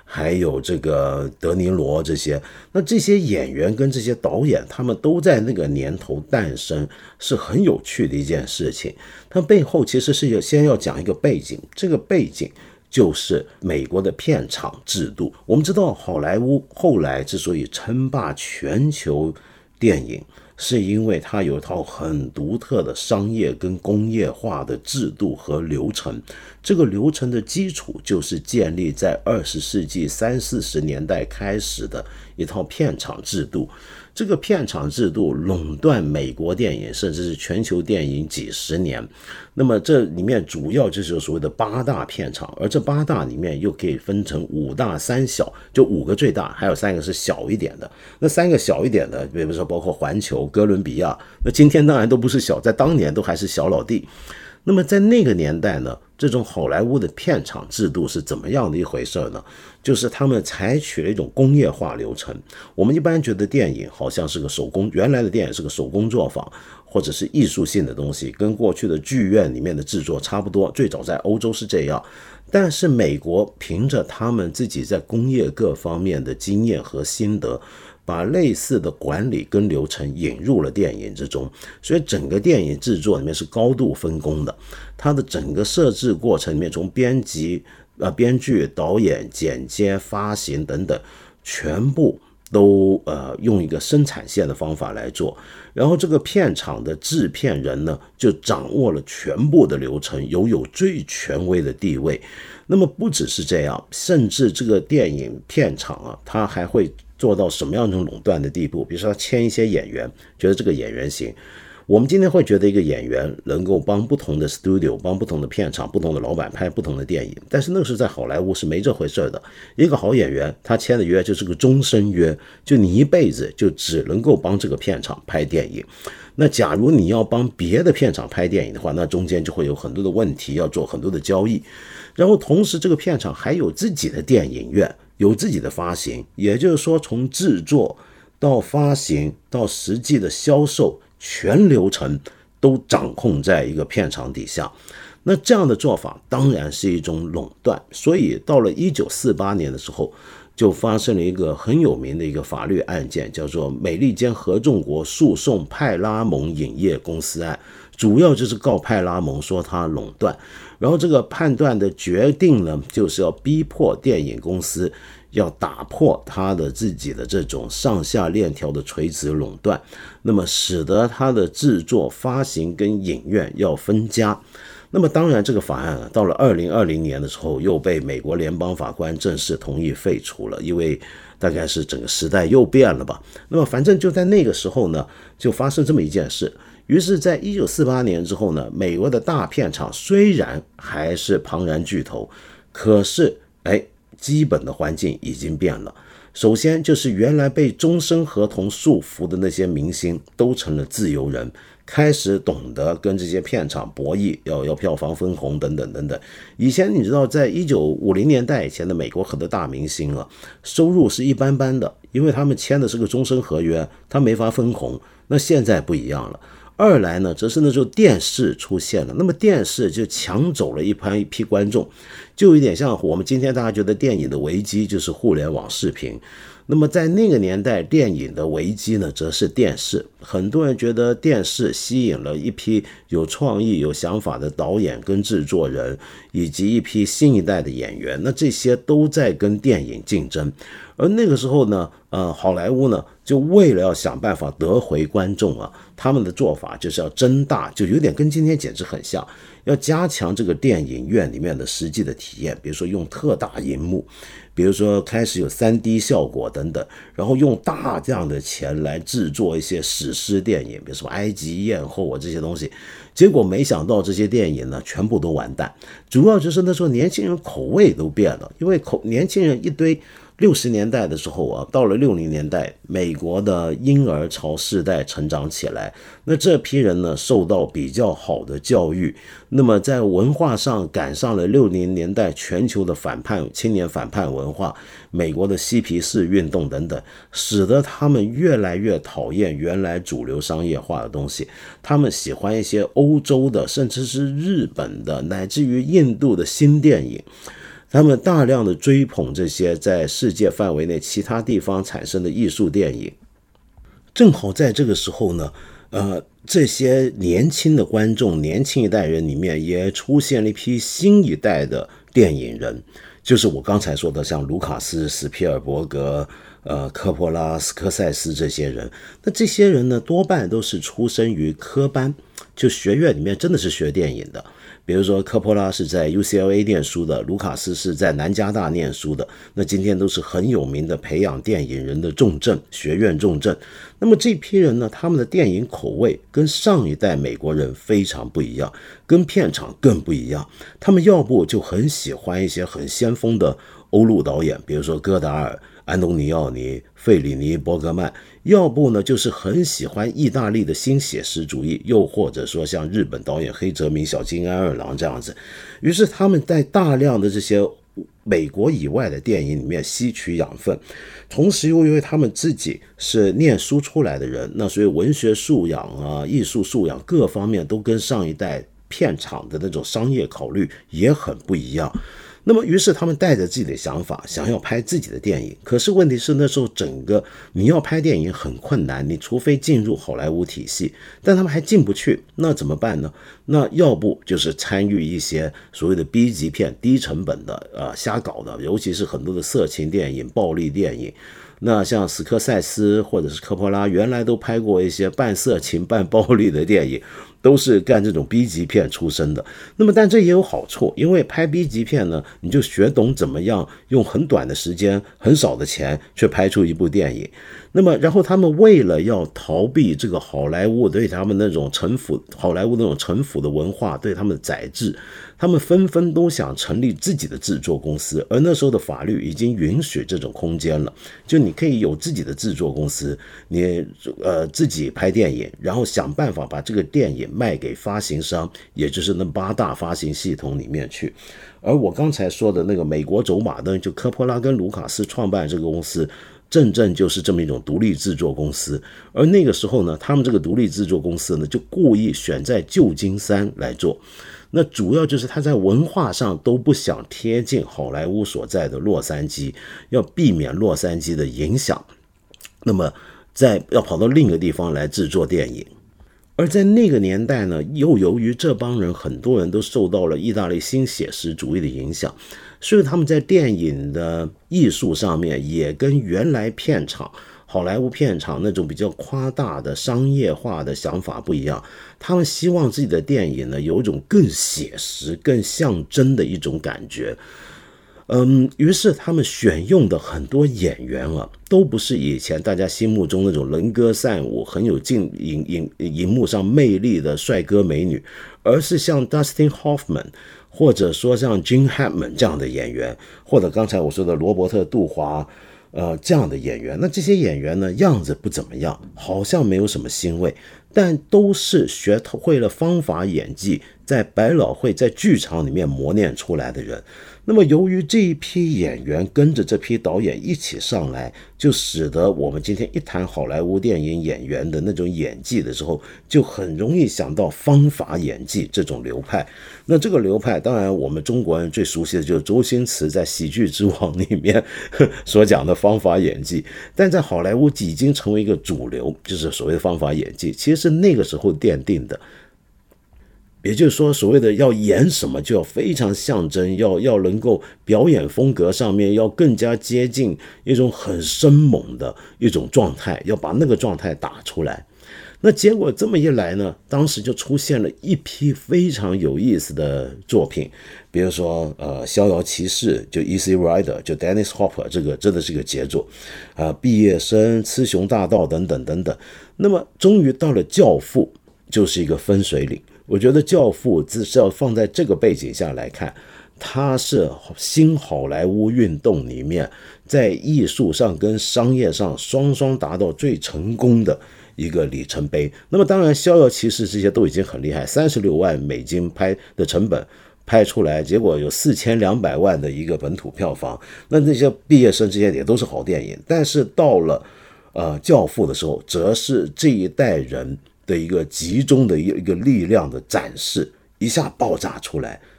还有这个德尼罗这些。那这些演员跟这些导演，他们都在那个年头诞生，是很有趣的一件事情。它背后其实是先要讲一个背景，这个背景就是美国的片场制度。我们知道好莱坞后来之所以称霸全球电影，是因为它有一套很独特的商业跟工业化的制度和流程。这个流程的基础就是建立在二十世纪三四十年代开始的一套片场制度。这个片场制度垄断美国电影甚至是全球电影几十年。那么这里面主要就是所谓的八大片场，而这八大里面又可以分成五大三小，就五个最大，还有三个是小一点的。那三个小一点的，比如说包括环球、哥伦比亚，那今天当然都不是小，在当年都还是小老弟。那么在那个年代呢，这种好莱坞的片场制度是怎么样的一回事呢？就是他们采取了一种工业化流程。我们一般觉得电影好像是个手工，原来的电影是个手工作坊，或者是艺术性的东西，跟过去的剧院里面的制作差不多，最早在欧洲是这样。但是美国凭着他们自己在工业各方面的经验和心得，把类似的管理跟流程引入了电影之中，所以整个电影制作里面是高度分工的。它的整个设置过程里面，从编辑、呃编剧、导演、剪接、发行等等，全部都呃用一个生产线的方法来做。然后这个片场的制片人呢，就掌握了全部的流程，拥有最权威的地位。那么不只是这样，甚至这个电影片场啊，它还会做到什么样一种垄断的地步？比如说他签一些演员，觉得这个演员行。我们今天会觉得一个演员能够帮不同的 studio、帮不同的片场、不同的老板拍不同的电影，但是那个时候在好莱坞是没这回事的。一个好演员，他签的约就是个终身约，就你一辈子就只能够帮这个片场拍电影。那假如你要帮别的片场拍电影的话，那中间就会有很多的问题，要做很多的交易。然后同时这个片场还有自己的电影院，有自己的发行，也就是说从制作到发行到实际的销售，全流程都掌控在一个片场底下。那这样的做法当然是一种垄断，所以到了一九四八年的时候，就发生了一个很有名的一个法律案件，叫做美利坚合众国诉讼派拉蒙影业公司案，主要就是告派拉蒙说他垄断。然后这个判断的决定呢，就是要逼迫电影公司要打破他的自己的这种上下链条的垂直垄断，那么使得他的制作、发行跟影院要分家。那么当然这个法案啊，到了二零二零年的时候又被美国联邦法官正式同意废除了，因为大概是整个时代又变了吧。那么反正就在那个时候呢，就发生这么一件事。于是在一九四八年之后呢，美国的大片场虽然还是庞然巨头，可是哎，基本的环境已经变了。首先就是原来被终身合同束缚的那些明星都成了自由人，开始懂得跟这些片场博弈，要要票房分红等等等等。以前你知道，在一九五零年代以前的美国很多大明星啊，收入是一般般的，因为他们签的是个终身合约，他没法分红。那现在不一样了。二来呢，则是那时候电视出现了，那么电视就抢走了一批一批观众，就有点像我们今天大家觉得电影的危机就是互联网视频。那么在那个年代，电影的危机呢，则是电视。很多人觉得电视吸引了一批有创意、有想法的导演跟制作人，以及一批新一代的演员，那这些都在跟电影竞争。而那个时候呢，呃，好莱坞呢，就为了要想办法得回观众啊，他们的做法就是要增大，就有点跟今天简直很像，要加强这个电影院里面的实际的体验，比如说用特大荧幕，比如说开始有 三 D 效果等等，然后用大量的钱来制作一些史诗电影，比如说埃及艳后啊这些东西。结果没想到这些电影呢，全部都完蛋。主要就是那时候年轻人口味都变了，因为口年轻人一堆。六十年代的时候啊，到了六零年代，美国的婴儿潮世代成长起来，那这批人呢，受到比较好的教育，那么在文化上赶上了六零年代全球的反叛青年反叛文化，美国的嬉皮士运动等等，使得他们越来越讨厌原来主流商业化的东西，他们喜欢一些欧洲的，甚至是日本的，乃至于印度的新电影。 他们大量的追捧这些在世界范围内其他地方产生的艺术电影。正好在这个时候呢，呃，这些年轻的观众，年轻一代人里面也出现了一批新一代的电影人，就是我刚才说的像卢卡斯、史皮尔伯格、呃科波拉、斯科塞斯这些人。那这些人呢，多半都是出身于科班，就学院里面真的是学电影的。比如说科波拉是在 U C L A 念书的，卢卡斯是在南加大念书的，那今天都是很有名的培养电影人的重镇，学院重镇。那么这批人呢，他们的电影口味跟上一代美国人非常不一样，跟片场更不一样。他们要不就很喜欢一些很先锋的欧陆导演，比如说戈达尔、安东尼奥尼、费里尼、伯格曼，要不呢就是很喜欢意大利的新写实主义，又或者说像日本导演黑泽明、小津安二郎这样子。于是他们在大量的这些美国以外的电影里面吸取养分，同时又因为他们自己是念书出来的人，那所以文学素养啊、艺术素养各方面都跟上一代片场的那种商业考虑也很不一样。那么于是他们带着自己的想法想要拍自己的电影，可是问题是那时候整个你要拍电影很困难，你除非进入好莱坞体系，但他们还进不去，那怎么办呢？那要不就是参与一些所谓的 B 级片，低成本的呃瞎搞的，尤其是很多的色情电影、暴力电影。那像史科塞斯或者是科波拉原来都拍过一些半色情半暴力的电影，都是干这种 B 级片出身的。那么但这也有好处，因为拍 B 级片呢，你就学懂怎么样用很短的时间很少的钱去拍出一部电影。那么然后他们为了要逃避这个好莱坞对他们那种城府，好莱坞那种城府的文化对他们的宰制，他们纷纷都想成立自己的制作公司，而那时候的法律已经允许这种空间了，就你可以有自己的制作公司，你呃自己拍电影，然后想办法把这个电影卖给发行商，也就是那八大发行系统里面去。而我刚才说的那个美国走马灯，就科波拉跟卢卡斯创办这个公司，正正就是这么一种独立制作公司。而那个时候呢，他们这个独立制作公司呢，就故意选在旧金山来做。那主要就是他在文化上都不想贴近好莱坞所在的洛杉矶，要避免洛杉矶的影响，那么在要跑到另一个地方来制作电影。而在那个年代呢，又由于这帮人很多人都受到了意大利新写实主义的影响，所以他们在电影的艺术上面也跟原来片场好莱坞片场那种比较夸大的商业化的想法不一样，他们希望自己的电影呢有一种更写实、更象征的一种感觉。嗯，于是他们选用的很多演员啊，都不是以前大家心目中那种能歌善舞、很有镜荧荧荧幕上魅力的帅哥美女，而是像 Dustin Hoffman 或者说像 Gene Hackman 这样的演员，或者刚才我说的罗伯特·杜华呃，这样的演员。那这些演员呢，样子不怎么样，好像没有什么腥味，但都是学会了方法演技，在百老汇在剧场里面磨练出来的人。那么由于这一批演员跟着这批导演一起上来，就使得我们今天一谈好莱坞电影演员的那种演技的时候，就很容易想到方法演技这种流派。那这个流派当然我们中国人最熟悉的就是周星驰在喜剧之王里面所讲的方法演技，但在好莱坞已经成为一个主流，就是所谓的方法演技其实是那个时候奠定的。也就是说，所谓的要演什么就要非常象征，要要能够表演风格上面要更加接近一种很生猛的一种状态，要把那个状态打出来。那结果这么一来呢，当时就出现了一批非常有意思的作品，比如说呃，逍遥骑士就 Easy Rider 就 Dennis Hopper 这个真的是个杰作啊、呃，毕业生、雌雄大盗等等等等。那么终于到了教父，就是一个分水岭。我觉得教父至少放在这个背景下来看，它是新好莱坞运动里面在艺术上跟商业上双双达到最成功的一个里程碑。那么当然逍遥骑士这些都已经很厉害，三十六万美金拍的成本拍出来，结果有四千两百万的一个本土票房，那那些毕业生这些也都是好电影。但是到了呃教父的时候，则是这一代人的一个集中的一个力量的展示，一下爆炸出来。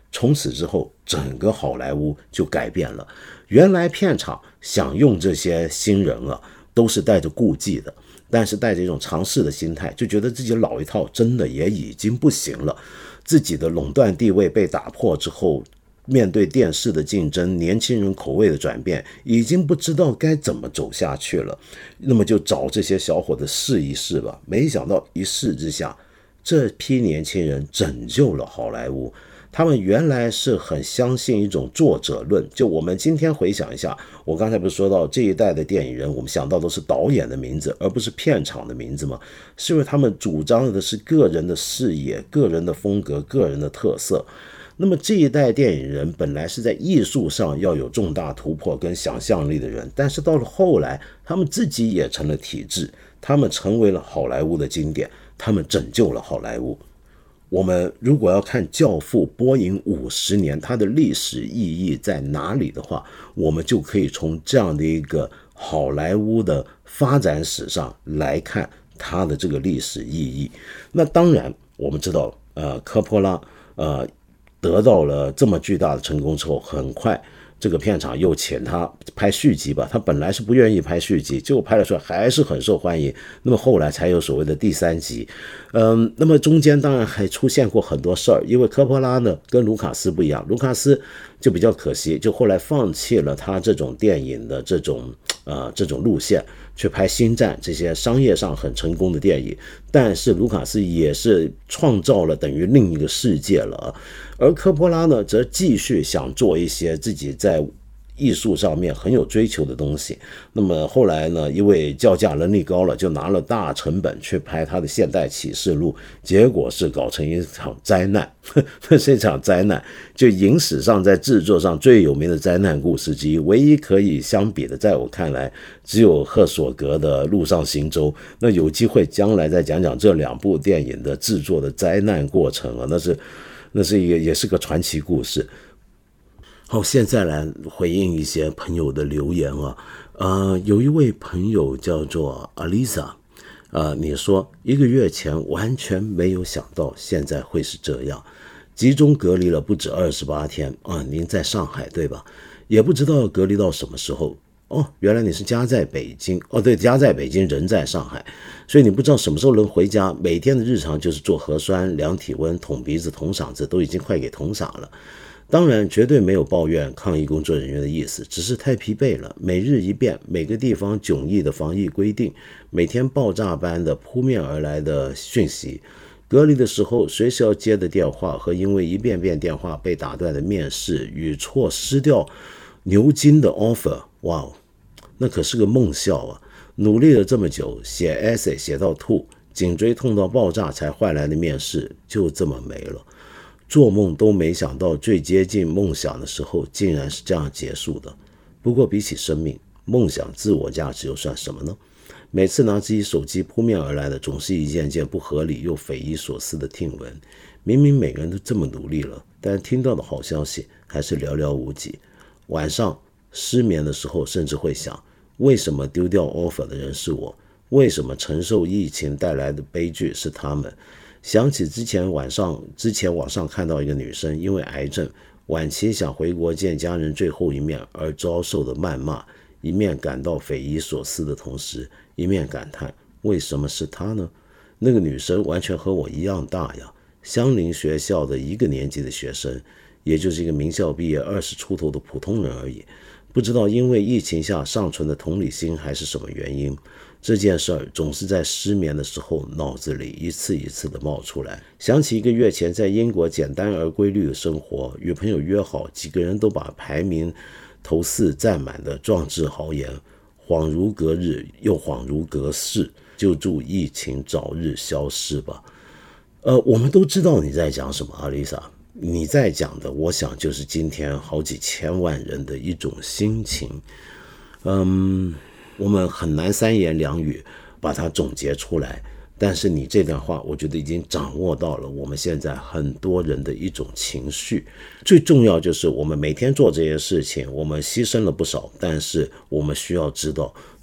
从此之后，整个好莱坞就改变了。原来片场想用这些新人啊，都是带着顾忌的，但是带着一种尝试的心态，就觉得自己老一套真的也已经不行了，自己的垄断地位被打破之后，面对电视的竞争，年轻人口味的转变，已经不知道该怎么走下去了。那么就找这些小伙子试一试吧。没想到一试之下，这批年轻人拯救了好莱坞。他们原来是很相信一种作者论，就我们今天回想一下，我刚才不是说到这一代的电影人，我们想到都是导演的名字，而不是片场的名字吗？是因为他们主张的是个人的视野、个人的风格、个人的特色。那么这一代电影人本来是在艺术上要有重大突破跟想象力的人，但是到了后来，他们自己也成了体制，他们成为了好莱坞的经典，他们拯救了好莱坞。我们如果要看《教父》播映五十年，它的历史意义在哪里的话，我们就可以从这样的一个好莱坞的发展史上来看它的这个历史意义。那当然，我们知道，呃，科波拉，呃，得到了这么巨大的成功之后，很快这个片场又请他拍续集吧，他本来是不愿意拍续集，结果拍了出来还是很受欢迎，那么后来才有所谓的第三集。嗯，那么中间当然还出现过很多事儿，因为科波拉呢跟卢卡斯不一样，卢卡斯就比较可惜，就后来放弃了他这种电影的这种呃这种路线，去拍星战这些商业上很成功的电影，但是卢卡斯也是创造了等于另一个世界了。而科波拉呢，则继续想做一些自己在艺术上面很有追求的东西。那么后来呢，因为叫价能力高了，就拿了大成本去拍他的《现代启示录》，结果是搞成一场灾难。这是一场灾难，就影史上在制作上最有名的灾难故事之一。唯一可以相比的，在我看来，只有赫索格的《陆上行舟》。那有机会将来再讲讲这两部电影的制作的灾难过程啊，那是。那是一个也是个传奇故事。好，现在来回应一些朋友的留言啊。呃，有一位朋友叫做 Alisa， 呃，你说一个月前完全没有想到现在会是这样，集中隔离了不止二十八天啊。您在上海对吧？也不知道隔离到什么时候。哦，原来你是家在北京。哦，对，家在北京，人在上海，所以你不知道什么时候能回家。每天的日常就是做核酸、量体温、捅鼻子、捅嗓子，都已经快给捅傻了。当然，绝对没有抱怨抗疫工作人员的意思，只是太疲惫了。每日一变，每个地方迥异的防疫规定，每天爆炸般的扑面而来的讯息。隔离的时候，随时要接的电话和因为一遍遍电话被打断的面试与错失掉牛津的 offer， 哇，那可是个梦校啊！努力了这么久，写 essay 写到吐，颈椎痛到爆炸才换来的面试，就这么没了。做梦都没想到，最接近梦想的时候，竟然是这样结束的。不过比起生命，梦想自我价值又算什么呢？每次拿起手机扑面而来的，总是一件件不合理又匪夷所思的听闻。明明每个人都这么努力了，但听到的好消息还是寥寥无几。晚上失眠的时候，甚至会想，为什么丢掉 offer 的人是我？为什么承受疫情带来的悲剧是他们？想起之前晚上之前网上看到一个女生因为癌症晚期想回国见家人最后一面而遭受的谩骂，一面感到匪夷所思的同时，一面感叹为什么是她呢？那个女生完全和我一样大呀，相邻学校的一个年级的学生，也就是一个名校毕业二十出头的普通人而已。不知道因为疫情下尚存的同理心还是什么原因，这件事儿总是在失眠的时候脑子里一次一次的冒出来。想起一个月前在英国简单而规律的生活，与朋友约好，几个人都把排名头四占满的壮志豪言，恍如隔日又恍如隔世，就祝疫情早日消失吧。呃，我们都知道你在讲什么，阿丽莎。你在讲的，我想就是今天好几千万人的一种心情。嗯，我们很难三言两语把它总结出来，但是你这段话，我觉得已经掌握到了我们现在很多人的一种情绪。最重要就是我们每天做这些事情，我们牺牲了不少，但是我们需要知道，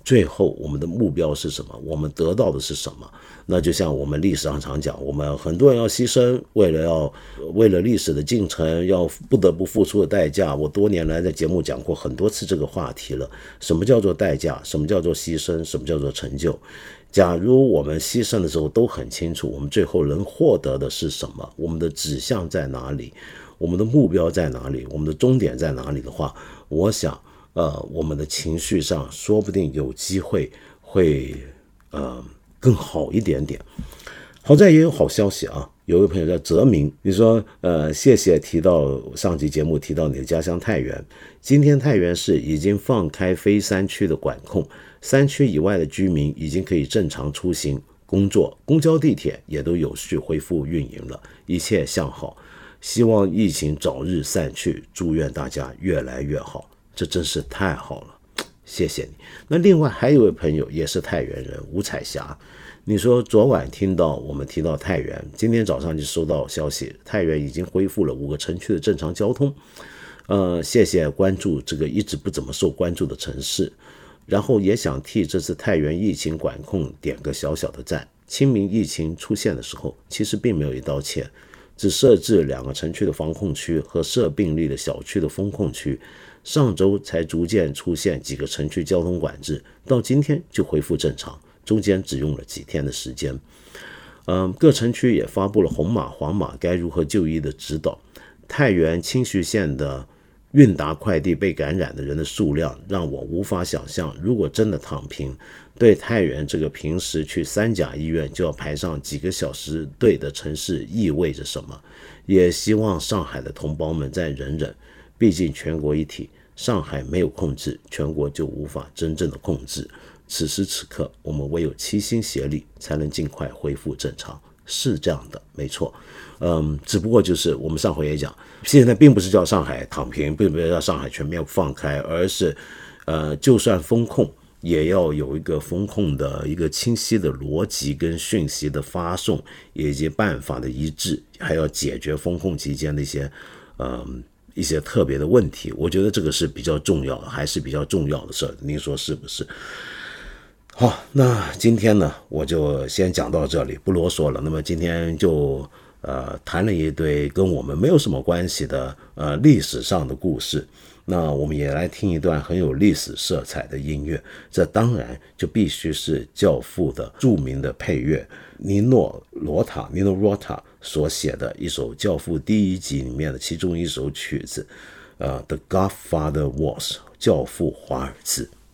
最后我们的目标是什么？我们得到的是什么？那就像我们历史上常讲，我们很多人要牺牲，为了要为了历史的进程，要不得不付出的代价。我多年来在节目讲过很多次这个话题了。什么叫做代价？什么叫做牺牲？什么叫做成就？假如我们牺牲的时候都很清楚，我们最后能获得的是什么？我们的指向在哪里？我们的目标在哪里？我们的终点在哪里的话，我想。呃，我们的情绪上说不定有机会会呃更好一点点。好在也有好消息啊，有一位朋友叫泽明，你说呃谢谢提到上集节目提到你的家乡太原，今天太原市已经放开非山区的管控，山区以外的居民已经可以正常出行工作，公交地铁也都有序恢复运营了，一切向好，希望疫情早日散去，祝愿大家越来越好。这真是太好了，谢谢你。那另外还有一位朋友也是太原人，吴彩霞，你说昨晚听到我们提到太原，今天早上就收到消息，太原已经恢复了五个城区的正常交通。呃，谢谢关注这个一直不怎么受关注的城市，然后也想替这次太原疫情管控点个小小的赞。清明疫情出现的时候，其实并没有一刀切，只设置两个城区的防控区和设病例的小区的封控区。上周才逐渐出现几个城区交通管制，到今天就恢复正常，中间只用了几天的时间。嗯，各城区也发布了红码、黄码该如何就医的指导。太原清徐县的运达快递被感染的人的数量让我无法想象，如果真的躺平，对太原这个平时去三甲医院就要排上几个小时队的城市意味着什么。也希望上海的同胞们再忍忍，毕竟全国一体，上海没有控制，全国就无法真正的控制。此时此刻，我们唯有齐心协力，才能尽快恢复正常。是这样的，没错。嗯，只不过就是我们上回也讲，现在并不是叫上海躺平，并不是叫上海全面放开，而是，呃，就算封控，也要有一个封控的一个清晰的逻辑跟讯息的发送，以及办法的一致，还要解决封控期间的一些，嗯。一些特别的问题，我觉得这个是比较重要的，还是比较重要的事儿，您说是不是？好，那今天呢，我就先讲到这里，不啰嗦了。那么今天就呃谈了一堆跟我们没有什么关系的呃历史上的故事。那我们也来听一段很有历史色彩的音乐，这当然就必须是《教父》的著名的配乐，尼诺罗塔尼诺罗塔所写的一首《教父》第一集里面的其中一首曲子，呃，《The Godfather Was》教父华尔兹。